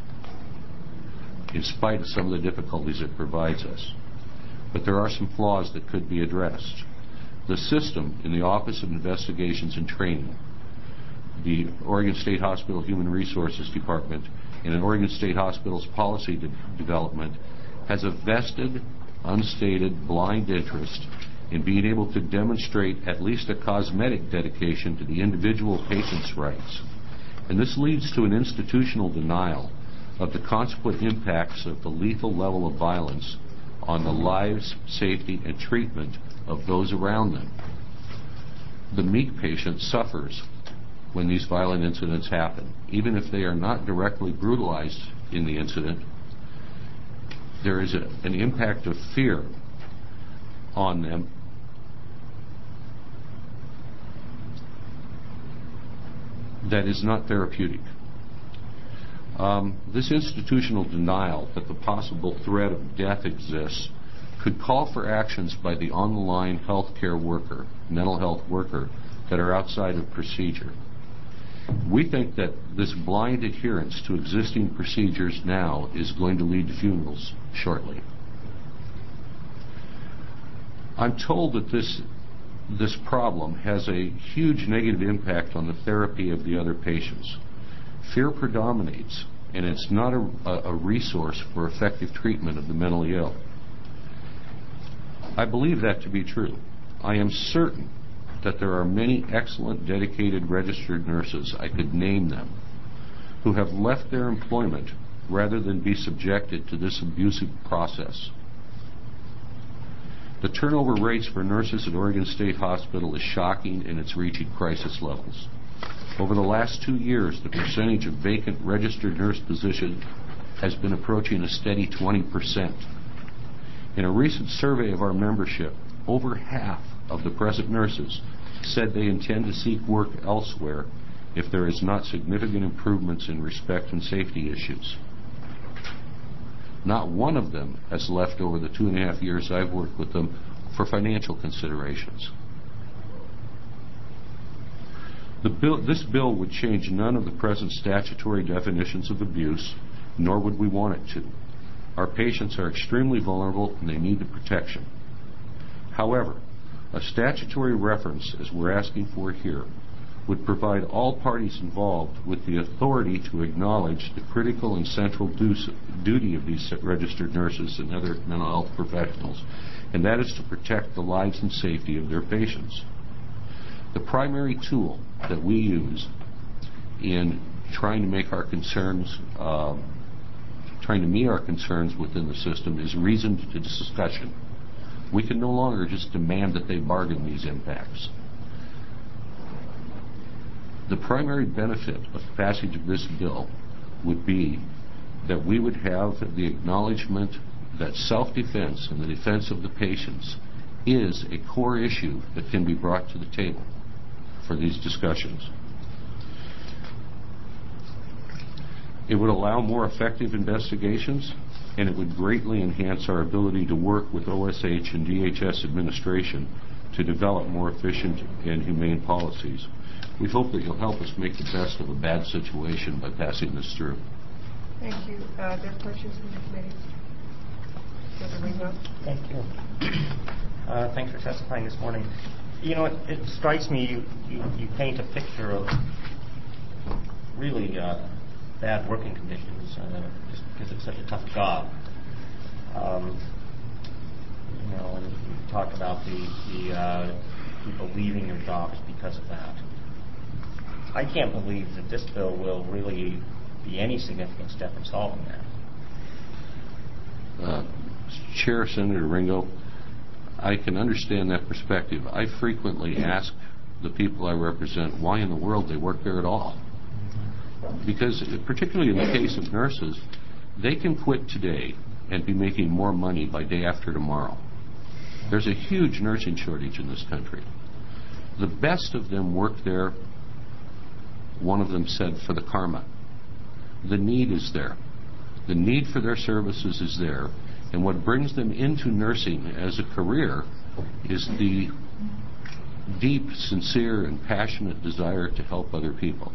in spite of some of the difficulties it provides us. But there are some flaws that could be addressed. The system in the Office of Investigations and Training, the Oregon State Hospital Human Resources Department, and an Oregon State Hospital's policy de- development has a vested, unstated, blind interest in being able to demonstrate at least a cosmetic dedication to the individual patient's rights. And this leads to an institutional denial of the consequent impacts of the lethal level of violence on the lives, safety, and treatment of those around them. The meek patient suffers when these violent incidents happen. Even if they are not directly brutalized in the incident, there is a, an impact of fear on them that is not therapeutic. Um, this institutional denial that the possible threat of death exists could call for actions by the on-the-line healthcare worker, mental health worker, that are outside of procedure. We think that this blind adherence to existing procedures now is going to lead to funerals shortly. I'm told that this this problem has a huge negative impact on the therapy of the other patients. Fear predominates, and it's not a, a resource for effective treatment of the mentally ill. I believe that to be true. I am certain that there are many excellent, dedicated registered nurses, I could name them, who have left their employment rather than be subjected to this abusive process. The turnover rates for nurses at Oregon State Hospital is shocking, and it's reaching crisis levels. Over the last two years, the percentage of vacant registered nurse positions has been approaching a steady twenty percent. In a recent survey of our membership, over half of the present nurses said they intend to seek work elsewhere if there is not significant improvements in respect and safety issues. Not one of them has left over the two and a half years I've worked with them for financial considerations. The bill, this bill would change none of the present statutory definitions of abuse, nor would we want it to. Our patients are extremely vulnerable and they need the protection. However, A statutory reference, as we're asking for here, would provide all parties involved with the authority to acknowledge the critical and central duty of these registered nurses and other mental health professionals, and that is to protect the lives and safety of their patients. The primary tool that we use in trying to make our concerns, uh, trying to meet our concerns within the system is reasoned discussion. We can no longer just demand that they bargain these impacts. The primary benefit of the passage of this bill would be that we would have the acknowledgement that self-defense and the defense of the patients is a core issue that can be brought to the table for these discussions. It would allow more effective investigations, and it would greatly enhance our ability to work with O S H and D H S administration to develop more efficient and humane policies. We hope that you'll help us make the best of a bad situation by passing this through. Thank you. Uh, there are questions from the committee? Thank you. Uh, thanks for testifying this morning. You know, it, it strikes me you, you, you paint a picture of really uh, bad working conditions uh, just because it's such a tough job. Um, you know, and you talk about the, the uh, people leaving their jobs because of that. I can't believe that this bill will really be any significant step in solving that. Uh, Chair, Senator Ringo, I can understand that perspective. I frequently ask the people I represent why in the world they work there at all. Because particularly in the case of nurses, they can quit today and be making more money by day after tomorrow. There's a huge nursing shortage in this country. The best of them work there, one of them said, for the karma. The need is there. The need for their services is there. And what brings them into nursing as a career is the deep, sincere, and passionate desire to help other people.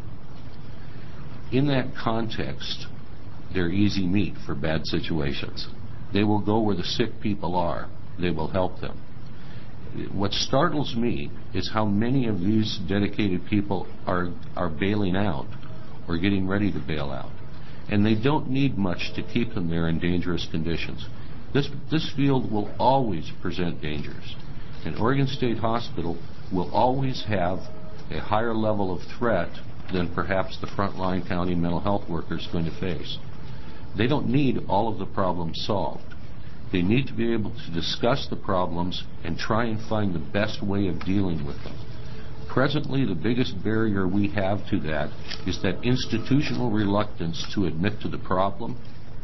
In that context, they're easy meat for bad situations. They will go where the sick people are. They will help them. What startles me is how many of these dedicated people are, are bailing out or getting ready to bail out. And they don't need much to keep them there in dangerous conditions. This, this field will always present dangers. And Oregon State Hospital will always have a higher level of threat than perhaps the frontline county mental health worker is going to face. They don't need all of the problems solved. They need to be able to discuss the problems and try and find the best way of dealing with them. Presently, the biggest barrier we have to that is that institutional reluctance to admit to the problem,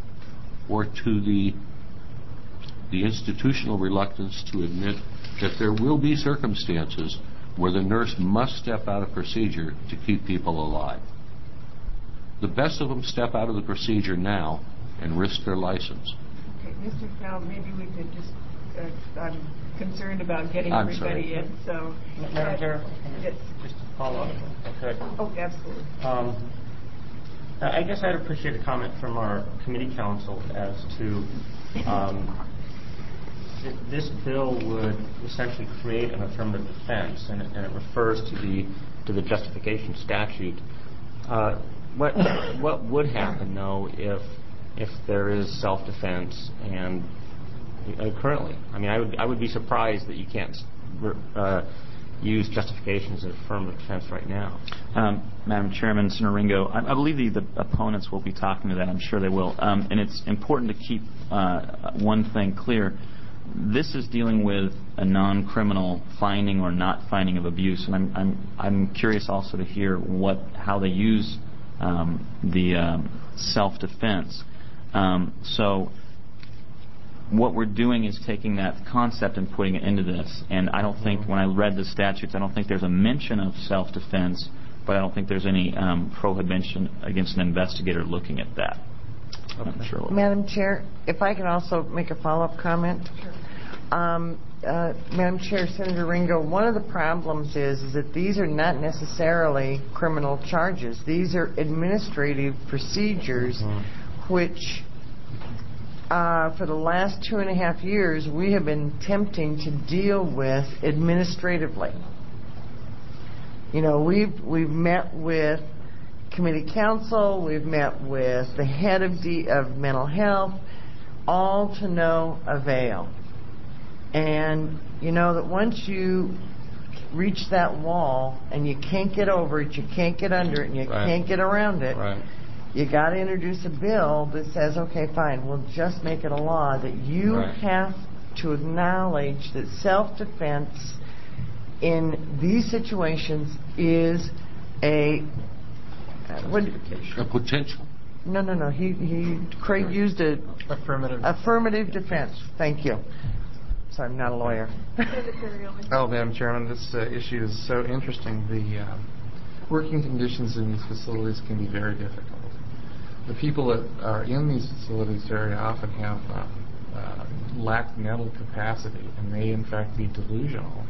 or to the the institutional reluctance to admit that there will be circumstances where the nurse must step out of procedure to keep people alive. The best of them step out of the procedure now and risk their license. Okay, Mister Fowle, maybe we could just, uh, I'm concerned about getting I'm everybody sorry. in, so. Madam Chair, yes. just to follow up, okay. Oh, absolutely. Um, I guess I'd appreciate a comment from our committee counsel as to um, th- this bill would essentially create an affirmative defense, and it, and it refers to the to the justification statute. Uh, what what would happen though if if there is self-defense and uh, currently? I mean, I would I would be surprised that you can't uh, use justification as an affirmative defense right now. Um, Madam Chairman, Senator Ringo, I, I believe the, the opponents will be talking to that. I'm sure they will. Um, and it's important to keep uh, one thing clear. This is dealing with a non-criminal finding or not finding of abuse, and I'm I'm I'm curious also to hear what how they use um, the um, self-defense. Um, so. What we're doing is taking that concept and putting it into this. And I don't think, when I read the statutes, I don't think there's a mention of self-defense, but I don't think there's any um, prohibition against an investigator looking at that. Okay. I'm sure. Madam Chair, if I can also make a follow-up comment. Sure. Um, uh, Madam Chair, Senator Ringo, one of the problems is, is that these are not necessarily criminal charges. These are administrative procedures mm-hmm. which uh, for the last two and a half years, we have been attempting to deal with administratively. You know, we've we've met with committee council, we've met with the head of D, of mental health, all to no avail. And you know that once you reach that wall and you can't get over it, you can't get under it, and you Right. can't get around it, Right. you got to introduce a bill that says, okay, fine, we'll just make it a law that you Right. have to acknowledge that self-defense in these situations is a what, A potential. no, no, no. He, he, Craig used a Affirmative. affirmative defense. Thank you. Sorry, I'm not a lawyer. Oh, Madam Chairman, this uh, issue is so interesting. The um, working conditions in these facilities can be very difficult. The people that are in these facilities very often have uh, uh, lack mental capacity and may in fact be delusional.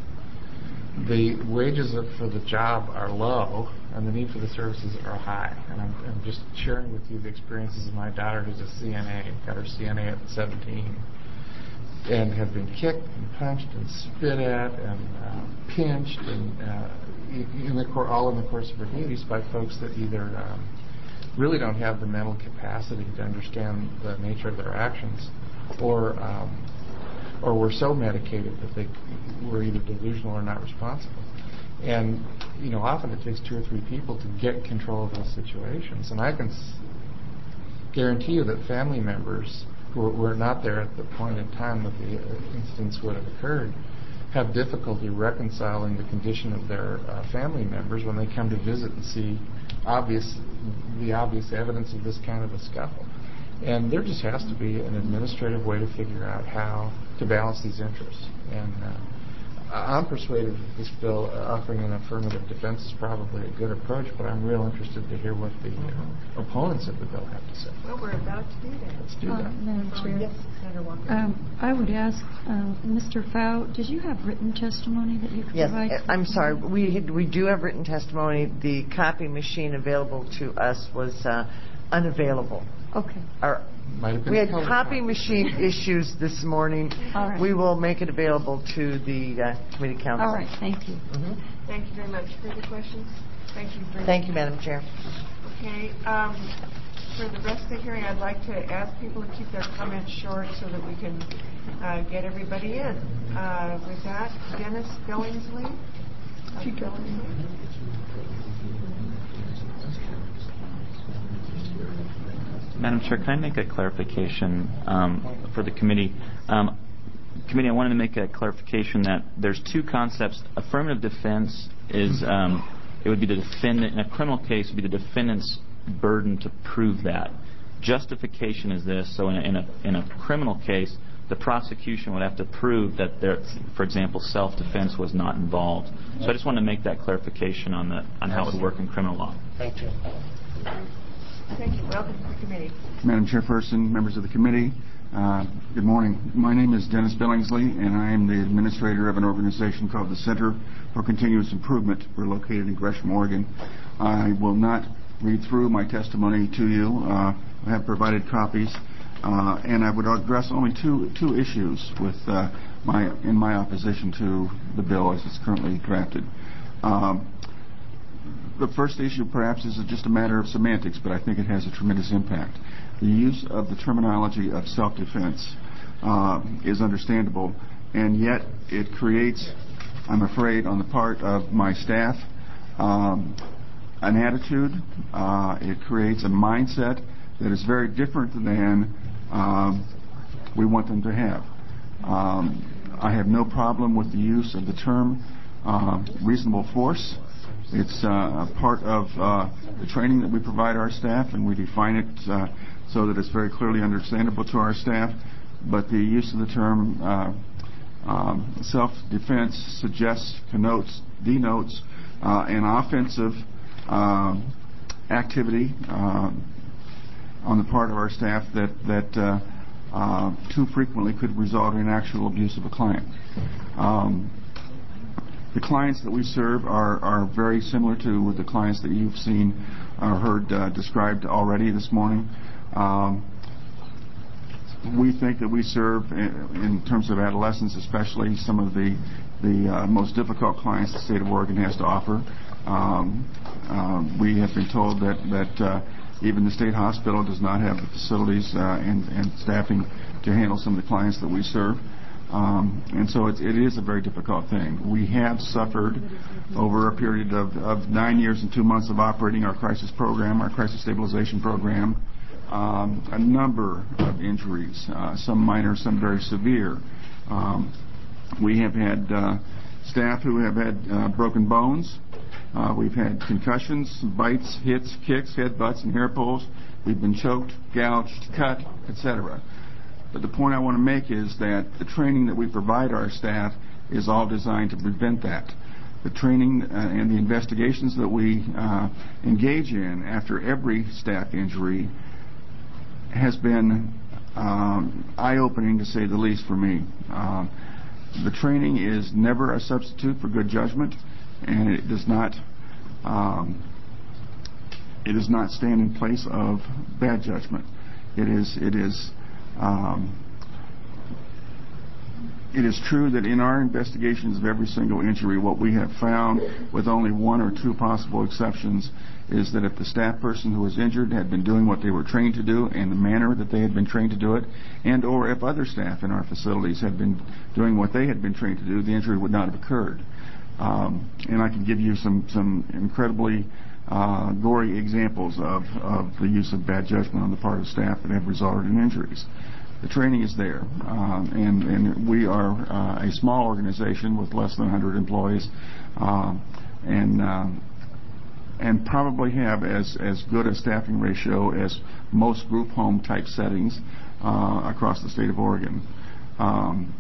The wages for the job are low and the need for the services are high. And I'm, I'm just sharing with you the experiences of my daughter who's a C N A, got her C N A at seventeen, and had been kicked and punched and spit at and uh, pinched and uh, in the cor- all in the course of her duties by folks that either um, really don't have the mental capacity to understand the nature of their actions, or um, or were so medicated that they were either delusional or not responsible. And you know, often it takes two or three people to get control of those situations. And I can s- guarantee you that family members who were not there at the point in time that the incidents would have occurred have difficulty reconciling the condition of their uh, family members when they come to visit and see obvious, the obvious evidence of this kind of a scuffle. And there just has to be an administrative way to figure out how to balance these interests. And uh, I'm persuaded that this bill uh, offering an affirmative defense is probably a good approach, but I'm real interested to hear what the uh, opponents of the bill have to say. Well, we're about to do that. Let's do Uh, that. Madam Oh, Chair, yes, Senator Walker. um, I would ask uh, Mister Fow, did you have written testimony that you could Yes, provide? uh, I'm sorry. We we do have written testimony. The copy machine available to us was uh, unavailable. Okay. Our, Might have been we had color copy copy. machine issues this morning. All right. We will make it available to the uh, committee council. All right, thank you. Mhm. Thank you very much. Further questions? Thank you. For Thank you, Madam Chair. Okay. Um, for the rest of the hearing, I'd like to ask people to keep their comments short so that we can uh, get everybody in. Uh, with that, Dennis Billingsley. Uh, Billingsley. Madam Chair, can I make a clarification um, for the committee? Um, committee, I wanted to make a clarification that there's two concepts. Affirmative defense is um, it would be the defendant in a criminal case would be the defendant's burden to prove that. Justification is this. So in a, in a, in a criminal case, the prosecution would have to prove that there, for example, self-defense was not involved. So I just wanted to make that clarification on the on how it would work in criminal law. Thank you. Thank you. Welcome to the committee. Madam Chairperson, members of the committee, uh, good morning. My name is Dennis Billingsley, and I am the administrator of an organization called the Center for Continuous Improvement. We're located in Gresham, Oregon. I will not read through my testimony to you. Uh, I have provided copies, uh, and I would address only two two issues with uh, my in my opposition to the bill as it's currently drafted. Um, The first issue perhaps is just a matter of semantics, but I think it has a tremendous impact. The use of the terminology of self-defense uh, is understandable, and yet it creates, I'm afraid, on the part of my staff, um, an attitude. Uh, it creates a mindset that is very different than um, we want them to have. Um, I have no problem with the use of the term uh, reasonable force. It's uh, a part of uh, the training that we provide our staff, and we define it uh, so that it's very clearly understandable to our staff. But the use of the term uh, um, self-defense suggests, connotes, denotes uh, an offensive uh, activity uh, on the part of our staff that, that uh, uh, too frequently could result in actual abuse of a client. Um, The clients that we serve are, are very similar to the clients that you've seen or heard uh, described already this morning. Um, we think that we serve, in terms of adolescents especially, some of the the uh, most difficult clients the state of Oregon has to offer. Um, uh, we have been told that that uh, even the state hospital does not have the facilities uh, and, and staffing to handle some of the clients that we serve. Um, and so it, it is a very difficult thing. We have suffered over a period of, of nine years and two months of operating our crisis program, our crisis stabilization program, um, a number of injuries, uh, some minor, some very severe. Um, we have had uh, staff who have had uh, broken bones. Uh, we've had concussions, bites, hits, kicks, headbutts, and hair pulls. We've been choked, gouged, cut, et cetera. But the point I want to make is that the training that we provide our staff is all designed to prevent that. The training uh, and the investigations that we uh, engage in after every staff injury has been um, eye-opening, to say the least, for me. Uh, the training is never a substitute for good judgment, and it does not um, it does not stand in place of bad judgment. It is it is um, it is true that in our investigations of every single injury, what we have found, with only one or two possible exceptions, is that if the staff person who was injured had been doing what they were trained to do in the manner that they had been trained to do it, and or if other staff in our facilities had been doing what they had been trained to do, the injury would not have occurred. Um, and I can give you some, some incredibly uh, gory examples of, of the use of bad judgment on the part of staff that have resulted in injuries. The training is there, um, and, and we are uh, a small organization with less than one hundred employees, uh, and uh, and probably have as, as good a staffing ratio as most group home type settings uh, across the state of Oregon. Um,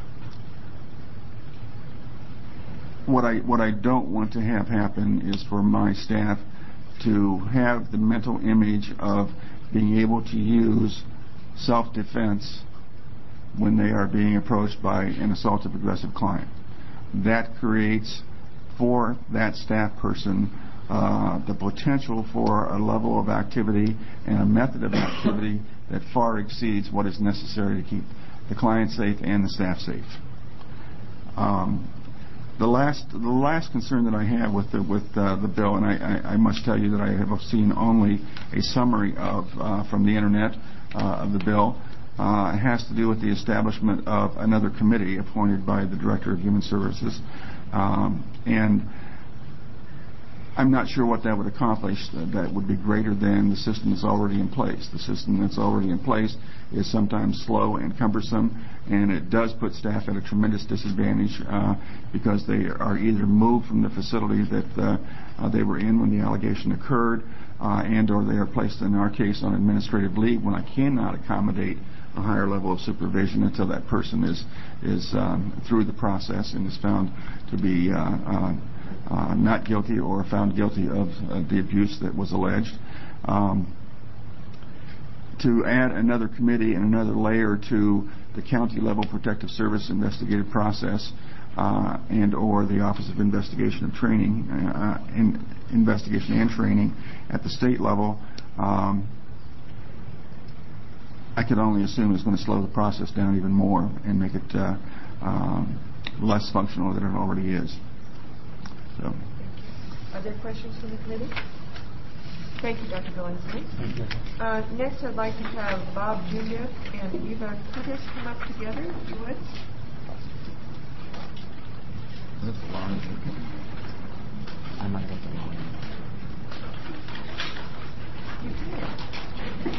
what I what I don't want to have happen is for my staff to have the mental image of being able to use self-defense when they are being approached by an assaultive, aggressive client. That creates for that staff person uh, the potential for a level of activity and a method of activity that far exceeds what is necessary to keep the client safe and the staff safe. Um, the last the last concern that I have with the, with uh, the bill, and I, I, I must tell you that I have seen only a summary of uh, from the internet uh, of the bill, uh, has to do with the establishment of another committee appointed by the Director of Human Services, um, and I'm not sure what that would accomplish that would be greater than the system that's already in place. The system that's already in place is sometimes slow and cumbersome, and it does put staff at a tremendous disadvantage uh, because they are either moved from the facility that uh, uh, they were in when the allegation occurred, uh, and or they are placed, in our case, on administrative leave when I cannot accommodate a higher level of supervision until that person is is um, through the process and is found to be uh, uh, Uh, not guilty or found guilty of uh, the abuse that was alleged. Um, to add another committee and another layer to the county level protective service investigative process uh, and or the Office of Investigation and Training, uh, in investigation and training at the state level, um, I could only assume is going to slow the process down even more and make it uh, um, less functional than it already is. So. Are there questions from the committee? Thank you, Doctor Billingsley. Thank you. Uh, next, I'd like to have Bob Junior and Eva Curtis come up together, if you would. That's a long I might get the long You did.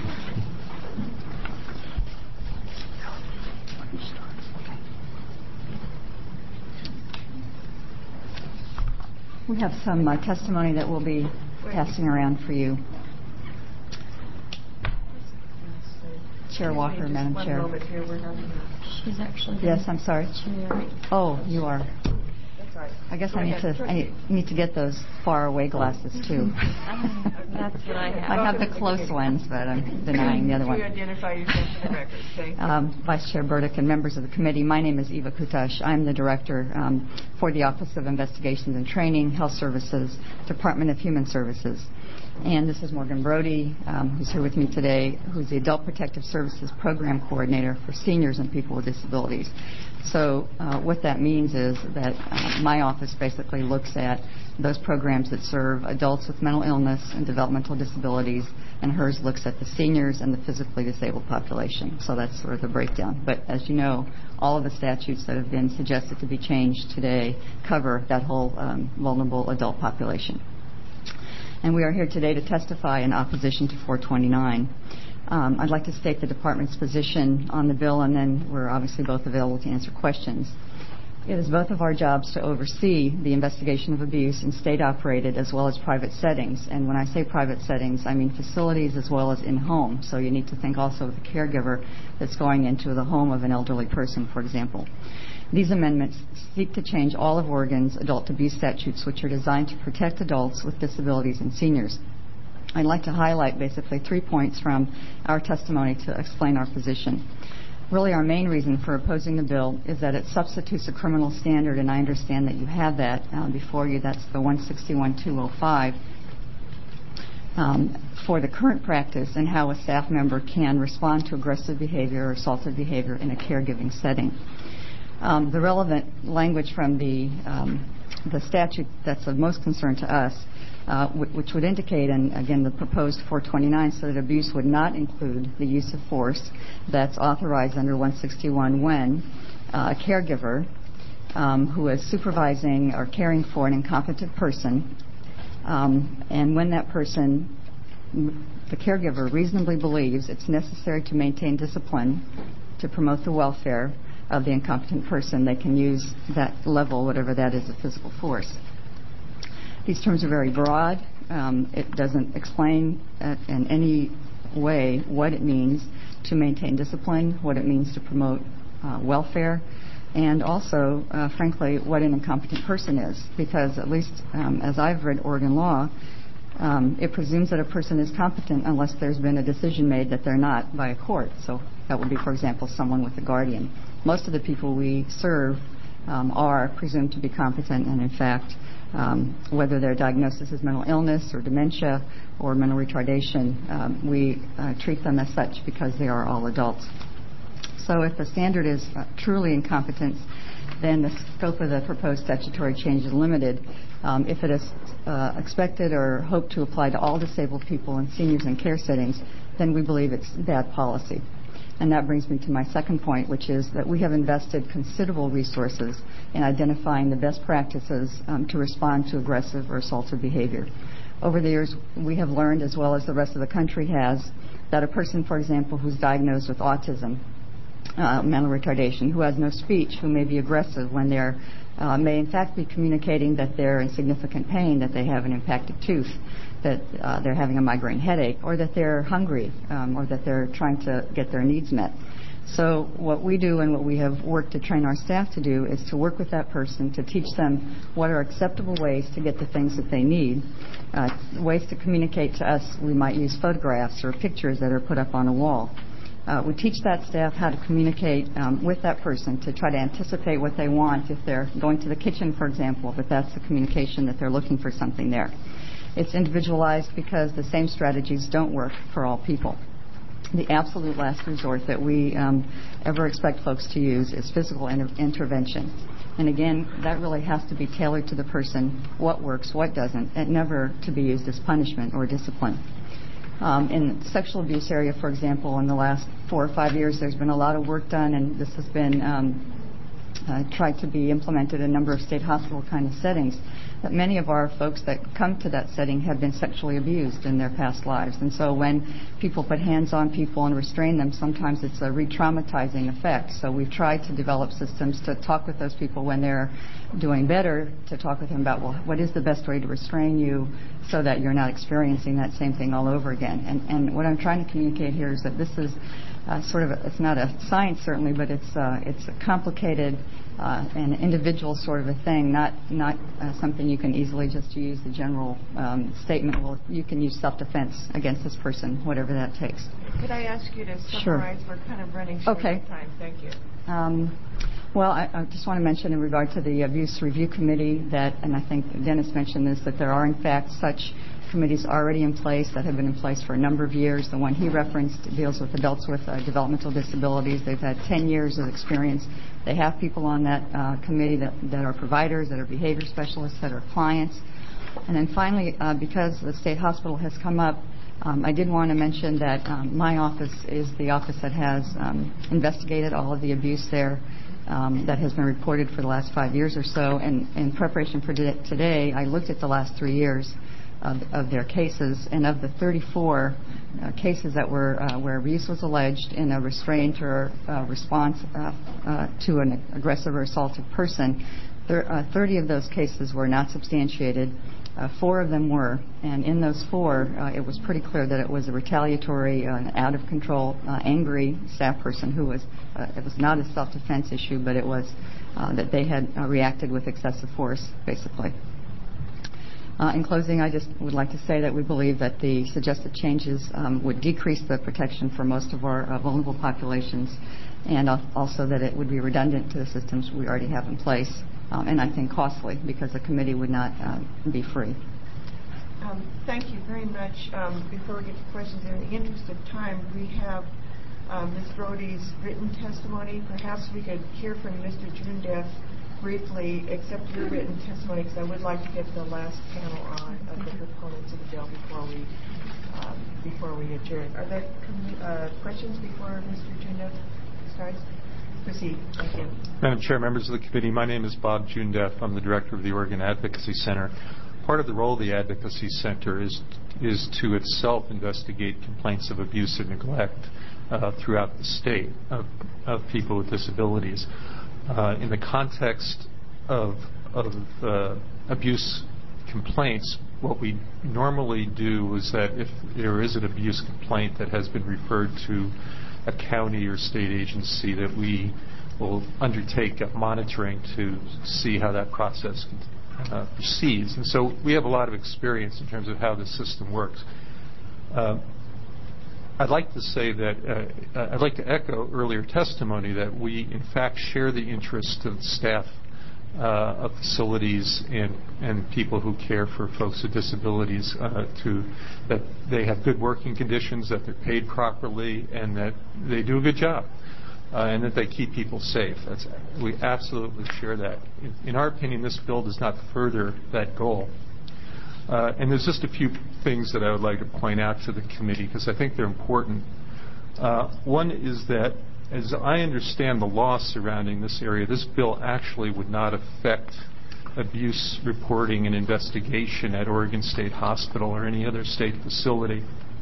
We have some uh, testimony that we'll be passing around for you. Chair Walker, Just Madam one Chair. moment here. We're having a... She's actually... Yes, I'm sorry. Chair. Oh, you are. That's sorry. I guess Go I need ahead. to I need to get those far away glasses too. That's what I have. I have the close ones, but I'm denying the other one. Could you identify yourself for the record? Thank you. Um, Vice Chair Burdick and members of the committee, my name is Eva Kutash. I'm the director um, for the Office of Investigations and Training, Health Services, Department of Human Services. And this is Morgan Brody, um, who's here with me today, who's the Adult Protective Services Program Coordinator for Seniors and People with Disabilities. So uh, what that means is that uh, my office basically looks at those programs that serve adults with mental illness and developmental disabilities, and hers looks at the seniors and the physically disabled population. So that's sort of the breakdown. But as you know, all of the statutes that have been suggested to be changed today cover that whole um, vulnerable adult population. And we are here today to testify in opposition to four twenty-nine. Um, I'd like to state the department's position on the bill, and then we're obviously both available to answer questions. It is both of our jobs to oversee the investigation of abuse in state-operated as well as private settings. And when I say private settings, I mean facilities as well as in-home. So you need to think also of the caregiver that's going into the home of an elderly person, for example. These amendments seek to change all of Oregon's adult abuse statutes, which are designed to protect adults with disabilities and seniors. I'd like to highlight basically three points from our testimony to explain our position. Really, our main reason for opposing the bill is that it substitutes a criminal standard, and I understand that you have that uh, before you. That's the one sixty-one dash two oh five. Um, for the current practice and how a staff member can respond to aggressive behavior or assaultive behavior in a caregiving setting. Um, the relevant language from the um, the statute that's of most concern to us, uh, w- which would indicate, and again the proposed four twenty-nine, so that abuse would not include the use of force that's authorized under one sixty-one when uh, a caregiver um, who is supervising or caring for an incompetent person, um, and when that person, the caregiver, reasonably believes it's necessary to maintain discipline to promote the welfare of the incompetent person, they can use that level, whatever that is, of physical force. These terms are very broad. Um, it doesn't explain uh, in any way what it means to maintain discipline, what it means to promote uh, welfare, and also, uh, frankly, what an incompetent person is. Because at least um, as I've read Oregon law, um, it presumes that a person is competent unless there's been a decision made that they're not by a court. So that would be, for example, someone with a guardian. Most of the people we serve um, are presumed to be competent, and in fact, um, whether their diagnosis is mental illness or dementia or mental retardation, um, we uh, treat them as such because they are all adults. So if the standard is uh, truly incompetence, then the scope of the proposed statutory change is limited. Um, if it is uh, expected or hoped to apply to all disabled people and seniors in care settings, then we believe it's bad policy. And that brings me to my second point, which is that we have invested considerable resources in identifying the best practices um, to respond to aggressive or assaultive behavior. Over the years, we have learned, as well as the rest of the country has, that a person, for example, who's diagnosed with autism, uh, mental retardation, who has no speech, who may be aggressive when they're uh, may in fact be communicating that they're in significant pain, that they have an impacted tooth, that uh, they're having a migraine headache, or that they're hungry, um, or that they're trying to get their needs met. So what we do and what we have worked to train our staff to do is to work with that person to teach them what are acceptable ways to get the things that they need, uh, ways to communicate to us. We might use photographs or pictures that are put up on a wall. Uh, we teach that staff how to communicate um, with that person to try to anticipate what they want if they're going to the kitchen, for example, that that's the communication that they're looking for something there. It's individualized because the same strategies don't work for all people. The absolute last resort that we um, ever expect folks to use is physical inter- intervention. And again, that really has to be tailored to the person, what works, what doesn't, and never to be used as punishment or discipline. Um, in the sexual abuse area, for example, in the last four or five years, there's been a lot of work done, and this has been um, uh, tried to be implemented in a number of state hospital kind of settings. That many of our folks that come to that setting have been sexually abused in their past lives. And so when people put hands on people and restrain them, sometimes it's a re-traumatizing effect. So we've tried to develop systems to talk with those people when they're doing better, to talk with them about, well, what is the best way to restrain you so that you're not experiencing that same thing all over again. And, and what I'm trying to communicate here is that this is uh, sort of a, it's not a science certainly, but it's uh, it's a complicated uh, and individual sort of a thing, not not uh, something you can easily just use the general um, statement. Well, you can use self-defense against this person, whatever that takes. Could I ask you to Sure. summarize? We're kind of running short Okay. of time. Thank you. Um, well, I, I just want to mention in regard to the Abuse Review Committee that, and I think Dennis mentioned this, that there are in fact such committees already in place that have been in place for a number of years. The one he referenced deals with adults with uh, developmental disabilities. They've had ten years of experience. They have people on that uh, committee that, that are providers, that are behavior specialists, that are clients. And then finally, uh, because the state hospital has come up, Um, I did want to mention that um, my office is the office that has um, investigated all of the abuse there um, that has been reported for the last five years or so. And in preparation for today, I looked at the last three years of, of their cases, and of the thirty-four uh, cases that were uh, where abuse was alleged in a restraint or uh, response uh, uh, to an aggressive or assaultive person, there, uh, thirty of those cases were not substantiated. Uh, four of them were, and in those four, uh, it was pretty clear that it was a retaliatory, uh, out-of-control, uh, angry staff person who was, uh, it was not a self-defense issue, but it was uh, that they had uh, reacted with excessive force, basically. Uh, in closing, I just would like to say that we believe that the suggested changes um, would decrease the protection for most of our uh, vulnerable populations, and uh, also that it would be redundant to the systems we already have in place. Um, and I think costly because the committee would not uh, be free. Um, thank you very much. Um, before we get to questions, in the interest of time, we have um, Miz Brody's written testimony. Perhaps we could hear from Mister Jundeff briefly, accept your written testimony, because I would like to get the last panel on of the proponents of the bill before we um, before we adjourn. Are there uh, questions before Mister Jundeff starts? Proceed. Thank you. Madam Chair, members of the committee, my name is Bob Jundeff. I'm the director of the Oregon Advocacy Center. Part of the role of the Advocacy Center is is to itself investigate complaints of abuse and neglect uh, throughout the state of, of people with disabilities. Uh, in the context of, of uh, abuse complaints, what we normally do is that if there is an abuse complaint that has been referred to a county or state agency, that we will undertake a monitoring to see how that process uh, proceeds. And so we have a lot of experience in terms of how the system works. Uh, I'd like to say that, uh, I'd like to echo earlier testimony that we in fact share the interest of staff uh, of facilities and, and people who care for folks with disabilities uh, to that they have good working conditions, that they're paid properly, and that they do a good job, uh, and that they keep people safe. That's, we absolutely share that. In, in our opinion, this bill does not further that goal. Uh, and there's just a few things that I would like to point out to the committee because I think they're important. Uh, one is that, as I understand the law surrounding this area, this bill actually would not affect abuse reporting and investigation at Oregon State Hospital or any other state facility.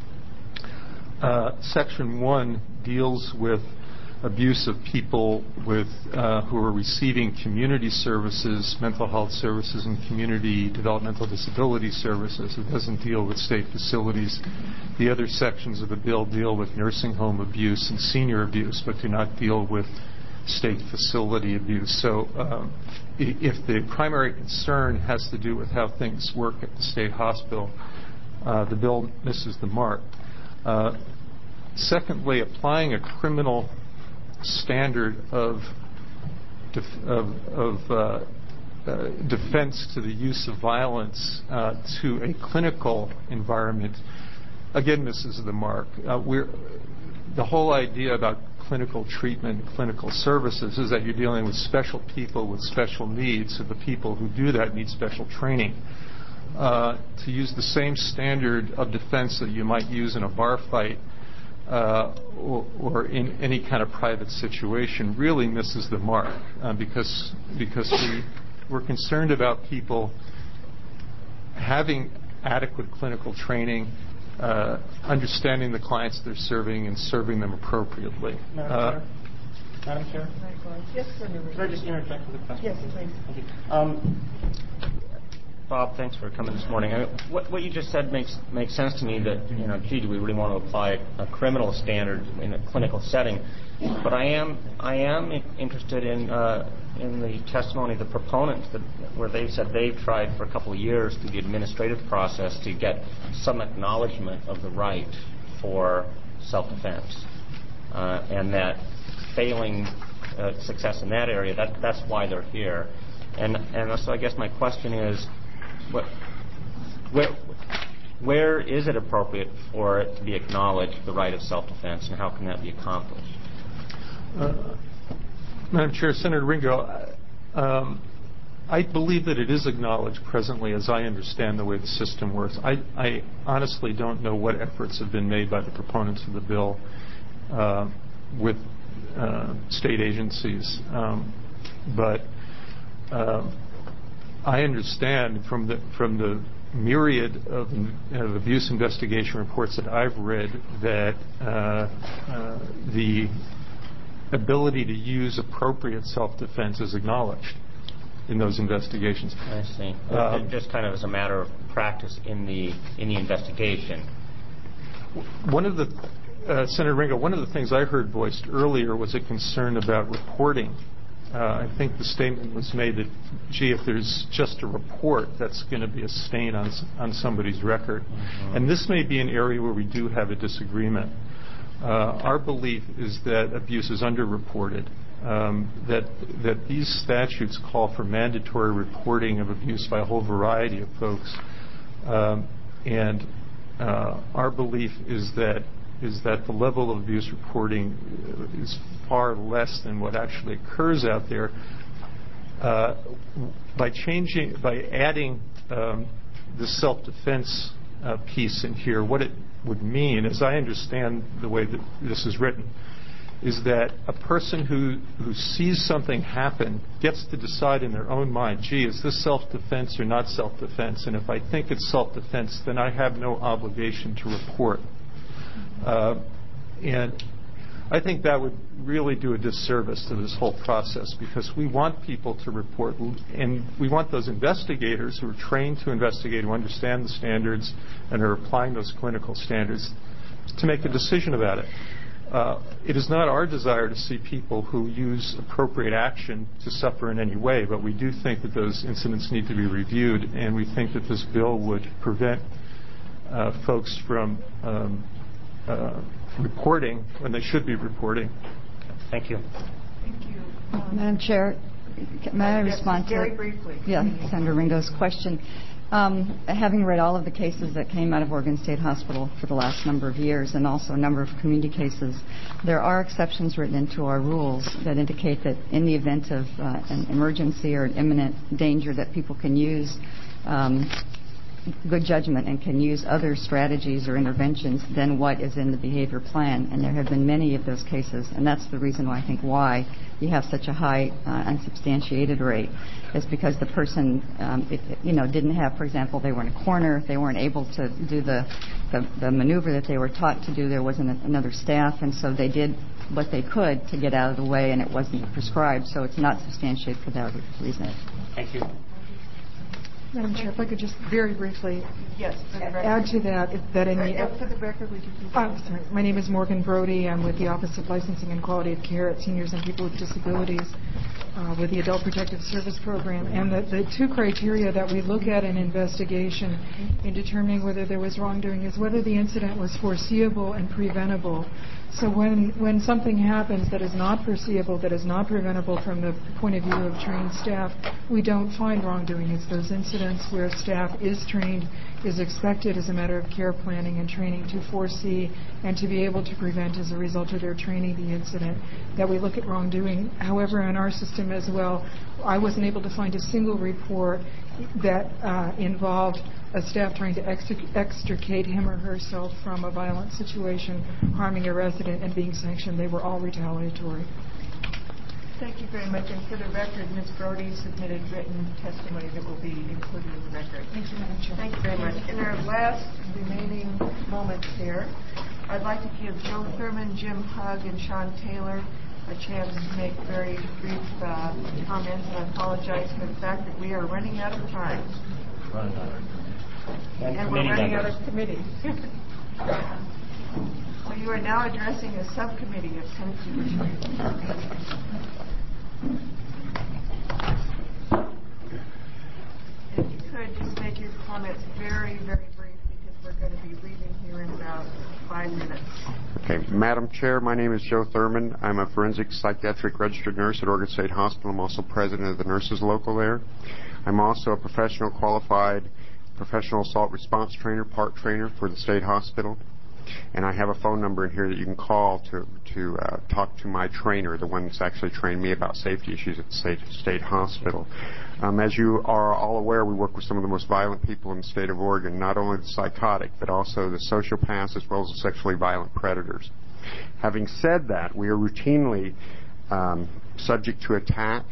Uh, Section one deals with abuse of people with uh, who are receiving community services, mental health services, and community developmental disability services. It doesn't deal with state facilities. The other sections of the bill deal with nursing home abuse and senior abuse, but do not deal with state facility abuse. So um, if the primary concern has to do with how things work at the state hospital, uh, the bill misses the mark. Uh, secondly, applying a criminal standard of def of, of uh, uh, defense to the use of violence uh, to a clinical environment again misses the mark. Uh, we're, the whole idea about clinical treatment, clinical services, is that you're dealing with special people with special needs, and the people who do that need special training. Uh, to use the same standard of defense that you might use in a bar fight Uh, or, or in any kind of private situation really misses the mark uh, because because we, we're concerned about people having adequate clinical training, uh, understanding the clients they're serving, and serving them appropriately. Madam Uh, Chair? Madam Chair? Yes, Senator. Could I just interject with a question? Yes, please. Thank you. Um, Bob, thanks for coming this morning. I mean, what, what you just said makes makes sense to me. That you know, gee, do we really want to apply a criminal standard in a clinical setting? But I am I am interested in uh, in the testimony of the proponents, that, where they've said they've tried for a couple of years through the administrative process to get some acknowledgement of the right for self-defense, uh, and that failing uh, success in that area, that that's why they're here. And and so I guess my question is, what, where where is it appropriate for it to be acknowledged, the right of self-defense, and how can that be accomplished? Uh, Madam Chair, Senator Ringo, um, I believe that it is acknowledged presently, as I understand the way the system works. I, I honestly don't know what efforts have been made by the proponents of the bill uh, with uh, state agencies, um, but uh, I understand from the from the myriad of, of abuse investigation reports that I've read that uh, uh, the ability to use appropriate self-defense is acknowledged in those investigations. I see. Um, Just kind of as a matter of practice in the in the investigation. One of the uh, Senator Ringo, one of the things I heard voiced earlier was a concern about reporting. Uh, I think the statement was made that, gee, if there's just a report, that's going to be a stain on on somebody's record. Mm-hmm. And this may be an area where we do have a disagreement. Uh, our belief is that abuse is underreported, um, that that these statutes call for mandatory reporting of abuse by a whole variety of folks, um, and uh, our belief is that is that the level of abuse reporting is far less than what actually occurs out there. Uh, by changing, by adding um, the self-defense uh, piece in here, what it would mean, as I understand the way that this is written, is that a person who, who sees something happen gets to decide in their own mind, gee, is this self-defense or not self-defense? And if I think it's self-defense, then I have no obligation to report. Uh, and I think that would really do a disservice to this whole process, because we want people to report, and we want those investigators who are trained to investigate, who understand the standards and are applying those clinical standards, to make a decision about it. Uh, it is not our desire to see people who use appropriate action to suffer in any way, but we do think that those incidents need to be reviewed, and we think that this bill would prevent uh, folks from um, uh, reporting when they should be reporting. Thank you. Thank you. Um, Madam Chair, may I yes, respond very to briefly? Yeah, Senator Ringo's question. Um, having read all of the cases that came out of Oregon State Hospital for the last number of years, and also a number of community cases, there are exceptions written into our rules that indicate that in the event of uh, an emergency or an imminent danger, that people can use um, good judgment and can use other strategies or interventions than what is in the behavior plan. And there have been many of those cases, and that's the reason why I think why you have such a high uh, unsubstantiated rate, is because the person, um, it, you know, didn't have, for example, they were in a corner, they weren't able to do the, the, the maneuver that they were taught to do, there wasn't a, another staff, and so they did what they could to get out of the way, and it wasn't prescribed, so it's not substantiated for that reason. Thank you. Madam Chair, if I could just very briefly yes, add to that, that in the... Uh, for the record, would you please... Oh, sorry. My name is Morgan Brody. I'm with the Office of Licensing and Quality of Care at Seniors and People with Disabilities uh, with the Adult Protective Service Program. And the, the two criteria that we look at in investigation in determining whether there was wrongdoing is whether the incident was foreseeable and preventable. So when, when something happens that is not foreseeable, that is not preventable from the point of view of trained staff, we don't find wrongdoing. It's those incidents where staff is trained, is expected as a matter of care planning and training to foresee and to be able to prevent as a result of their training the incident, that we look at wrongdoing. However, in our system as well, I wasn't able to find a single report that uh, involved a staff trying to extricate him or herself from a violent situation, harming a resident, and being sanctioned. They were all retaliatory. Thank you very much. And for the record, Miz Brody submitted written testimony that will be included in the record. Thank you, Madam Chair. Thank you very much. In our last remaining moments here, I'd like to give Joe Thurman, Jim Hugg, and Sean Taylor a chance to make very brief uh, comments, and I apologize for the fact that we are running out of time. And, And we're running out members. of committee. So you are now addressing a subcommittee of Senate Supervisors. If you could just make your comments very, very brief because we're going to be leaving here in about five minutes. Okay, Madam Chair, my name is Joe Thurman. I'm a forensic psychiatric registered nurse at Oregon State Hospital. I'm also president of the nurses local there. I'm also a professional qualified professional assault response trainer, part trainer for the state hospital. And I have a phone number in here that you can call to to uh, talk to my trainer, the one that's actually trained me about safety issues at the state, state hospital. Um, as you are all aware, we work with some of the most violent people in the state of Oregon, not only the psychotic, but also the sociopaths as well as the sexually violent predators. Having said that, we are routinely um, subject to attack,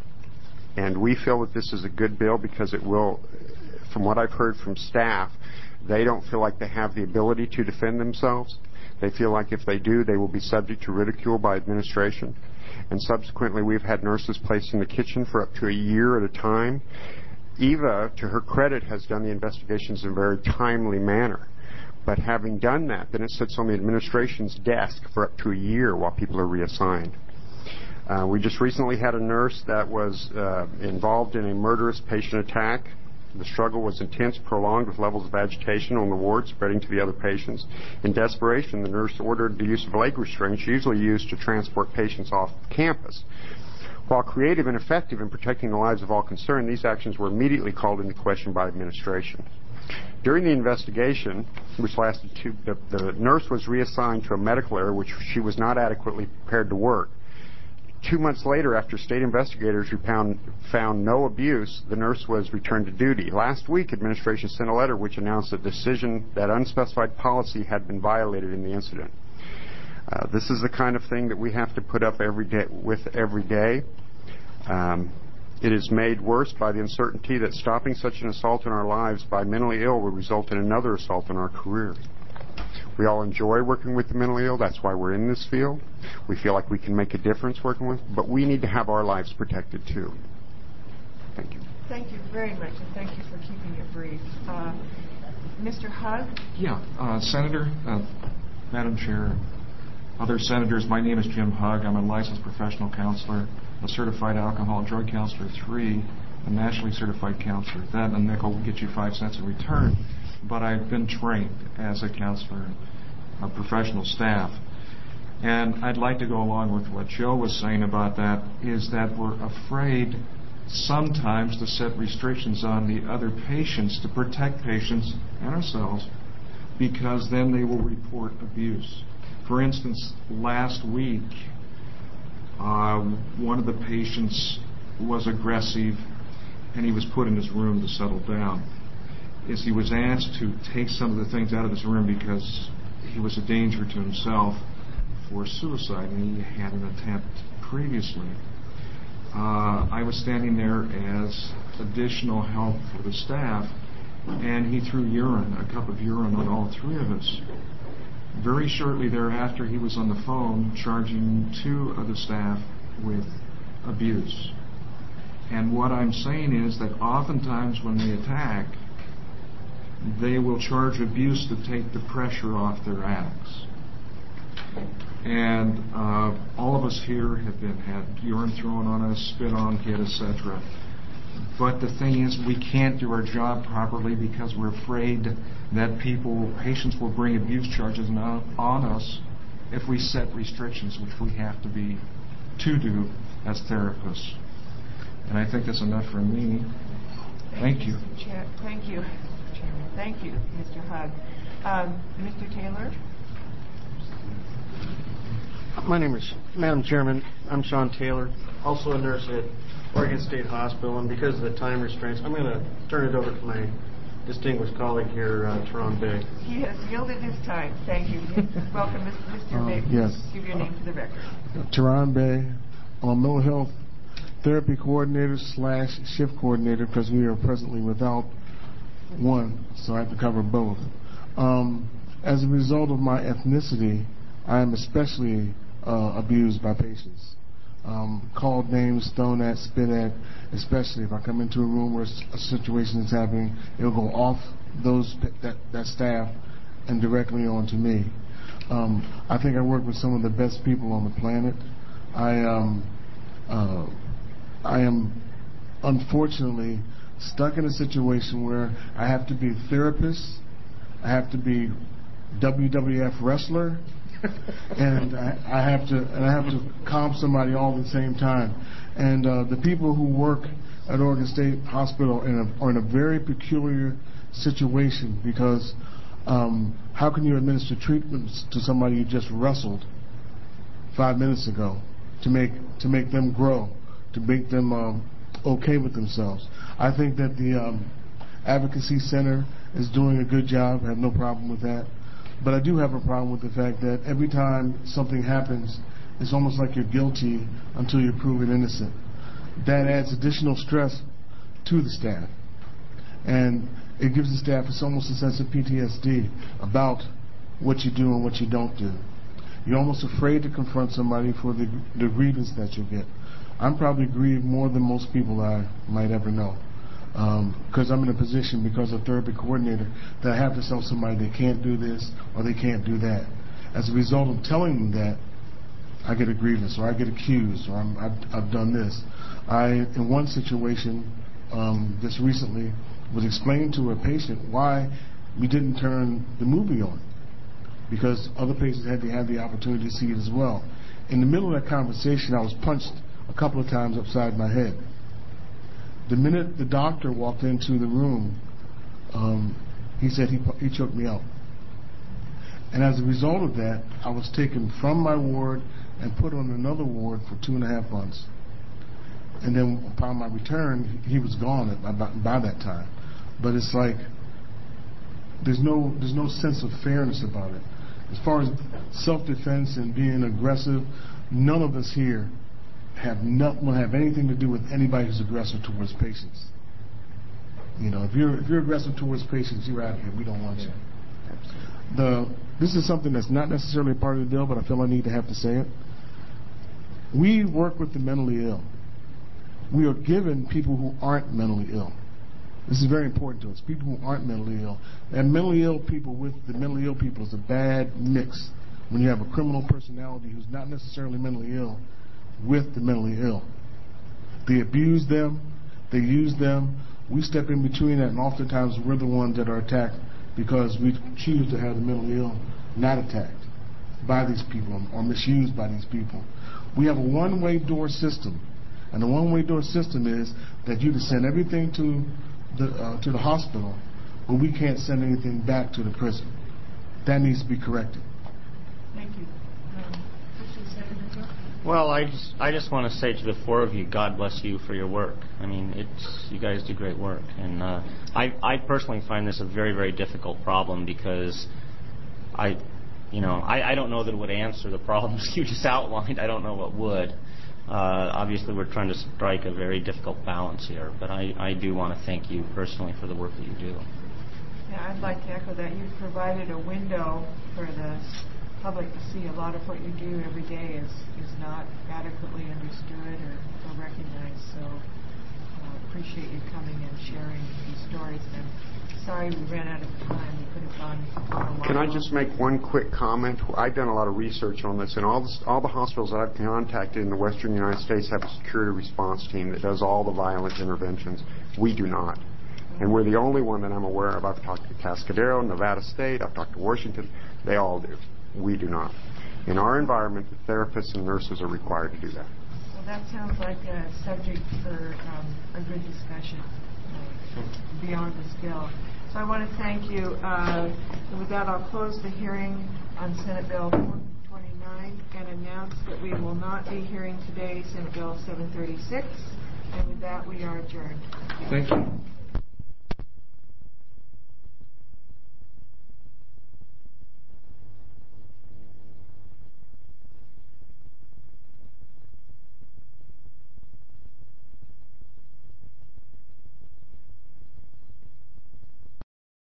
and we feel that this is a good bill because it will, from what I've heard from staff, they don't feel like they have the ability to defend themselves. They feel like if they do, they will be subject to ridicule by administration. And subsequently, we've had nurses placed in the kitchen for up to a year at a time. Eva, to her credit, has done the investigations in a very timely manner. But having done that, then it sits on the administration's desk for up to a year while people are reassigned. Uh, we just recently had a nurse that was uh, involved in a murderous patient attack. The struggle was intense, prolonged, with levels of agitation on the ward spreading to the other patients. In desperation, the nurse ordered the use of leg restraints, usually used to transport patients off campus. While creative and effective in protecting the lives of all concerned, these actions were immediately called into question by administration. During the investigation, which lasted two, the, the nurse was reassigned to a medical area which she was not adequately prepared to work. Two months later, after state investigators who found, found no abuse, the nurse was returned to duty. Last week, administration sent a letter which announced a decision that unspecified policy had been violated in the incident. Uh, this is the kind of thing that we have to put up every day, with every day. Um, it is made worse by the uncertainty that stopping such an assault in our lives by mentally ill will result in another assault in our career. We all enjoy working with the mentally ill. That's why we're in this field. We feel like we can make a difference working with, but we need to have our lives protected too. Thank you. Thank you very much, and thank you for keeping it brief. Uh, Mister Hugg? Yeah, uh, Senator, uh, Madam Chair, other senators, my name is Jim Hugg. I'm a licensed professional counselor, a certified alcohol and drug counselor three, a nationally certified counselor. That and a nickel will get you five cents in return. But I've been trained as a counselor, a professional staff. And I'd like to go along with what Joe was saying about that, is that we're afraid sometimes to set restrictions on the other patients to protect patients and ourselves, because then they will report abuse. For instance, last week, uh, one of the patients was aggressive, and he was put in his room to settle down. Is he was asked to take some of the things out of his room because he was a danger to himself for suicide, and he had an attempt previously. Uh, I was standing there as additional help for the staff, and he threw urine, a cup of urine, on all three of us. Very shortly thereafter, he was on the phone charging two of the staff with abuse. And what I'm saying is that oftentimes when they attack, they will charge abuse to take the pressure off their addicts. And uh, all of us here have been had urine thrown on us, spit on, hit, et cetera. But the thing is, we can't do our job properly because we're afraid that people, patients will bring abuse charges on us if we set restrictions, which we have to be to do as therapists. And I think that's enough for me. Thank you. Mister Chair, thank you. Thank you, Mister Hugg. Um, Mister Taylor? My name is, Madam Chairman, I'm Sean Taylor, also a nurse at Oregon State Hospital, and because of the time restraints, I'm going to turn it over to my distinguished colleague here, uh, Teron Bay. He has yielded his time. Thank you. Welcome, Mister Um, Bay. yes. Give your name for the record. Teron Bay. I'm a mental health therapy coordinator slash shift coordinator because we are presently without one, so I have to cover both. Um, as a result of my ethnicity, I am especially uh, abused by patients. um, called names, thrown at, spit at, especially if I come into a room where a situation is happening, it'll go off those that, that staff and directly on to me. Um, I think I work with some of the best people on the planet. I, um, uh, I am unfortunately stuck in a situation where I have to be a therapist, I have to be W W F wrestler, and I, I have to and I have to calm somebody all at the same time. And uh, the people who work at Oregon State Hospital in a, are in a very peculiar situation because um, how can you administer treatments to somebody you just wrestled five minutes ago to make to make them grow, to make them um, okay with themselves? I think that the um, Advocacy Center is doing a good job. I have no problem with that. But I do have a problem with the fact that every time something happens, it's almost like you're guilty until you're proven innocent. That adds additional stress to the staff. And it gives the staff it's almost a sense of P T S D about what you do and what you don't do. You're almost afraid to confront somebody for the, the grievance that you'll get. I'm probably grieved more than most people I might ever know. Because um, I'm in a position, because of therapy coordinator, that I have to tell somebody they can't do this or they can't do that. As a result of telling them that, I get a grievance or I get accused or I'm, I've, I've done this. I, in one situation, um, just recently, was explaining to a patient why we didn't turn the movie on, because other patients had to have the opportunity to see it as well. In the middle of that conversation, I was punched a couple of times upside my head. The minute the doctor walked into the room, um, he said he, he choked me out. And as a result of that, I was taken from my ward and put on another ward for two and a half months. And then upon my return, he was gone by, by that time. But it's like there's no there's no sense of fairness about it. As far as self-defense and being aggressive, none of us here have not will have anything to do with anybody who's aggressive towards patients. You know, if you're if you're aggressive towards patients, you're out of here. We don't want you. The this is something that's not necessarily a part of the bill, but I feel I need to have to say it. We work with the mentally ill. We are given people who aren't mentally ill. This is very important to us. People who aren't mentally ill. And mentally ill people with the mentally ill people is a bad mix. When you have a criminal personality who's not necessarily mentally ill with the mentally ill. They abuse them. They use them. We step in between that, and oftentimes we're the ones that are attacked because we choose to have the mentally ill not attacked by these people or misused by these people. We have a one-way door system. And the one-way door system is that you can send everything to the uh, to the hospital, but we can't send anything back to the prison. That needs to be corrected. Thank you. Um, well, I just I just want to say to the four of you, God bless you for your work. I mean, it's you guys do great work, and uh, I I personally find this a very very difficult problem because I, you know, I, I don't know that it would answer the problems you just outlined. I don't know what would. Uh, obviously, we're trying to strike a very difficult balance here, but I, I do want to thank you personally for the work that you do. Yeah, I'd like to echo that. You've provided a window for the public to see a lot of what you do every day is, is not adequately understood or, or recognized, so I uh, appreciate you coming and sharing these stories. And I'm sorry we ran out of time. We could have gone on a lot. Can I just make one quick comment? I've done a lot of research on this, and all, this, all the hospitals that I've contacted in the western United States have a security response team that does all the violence interventions. We do not. And we're the only one that I'm aware of. I've talked to Cascadero, Nevada State, I've talked to Washington. They all do. We do not. In our environment, the therapists and nurses are required to do that. Well, that sounds like a subject for um, a good discussion uh, beyond the skill. So I want to thank you. Uh, and with that, I'll close the hearing on Senate Bill four twenty-nine and announce that we will not be hearing today Senate Bill seven thirty-six. And with that, we are adjourned. Thank you.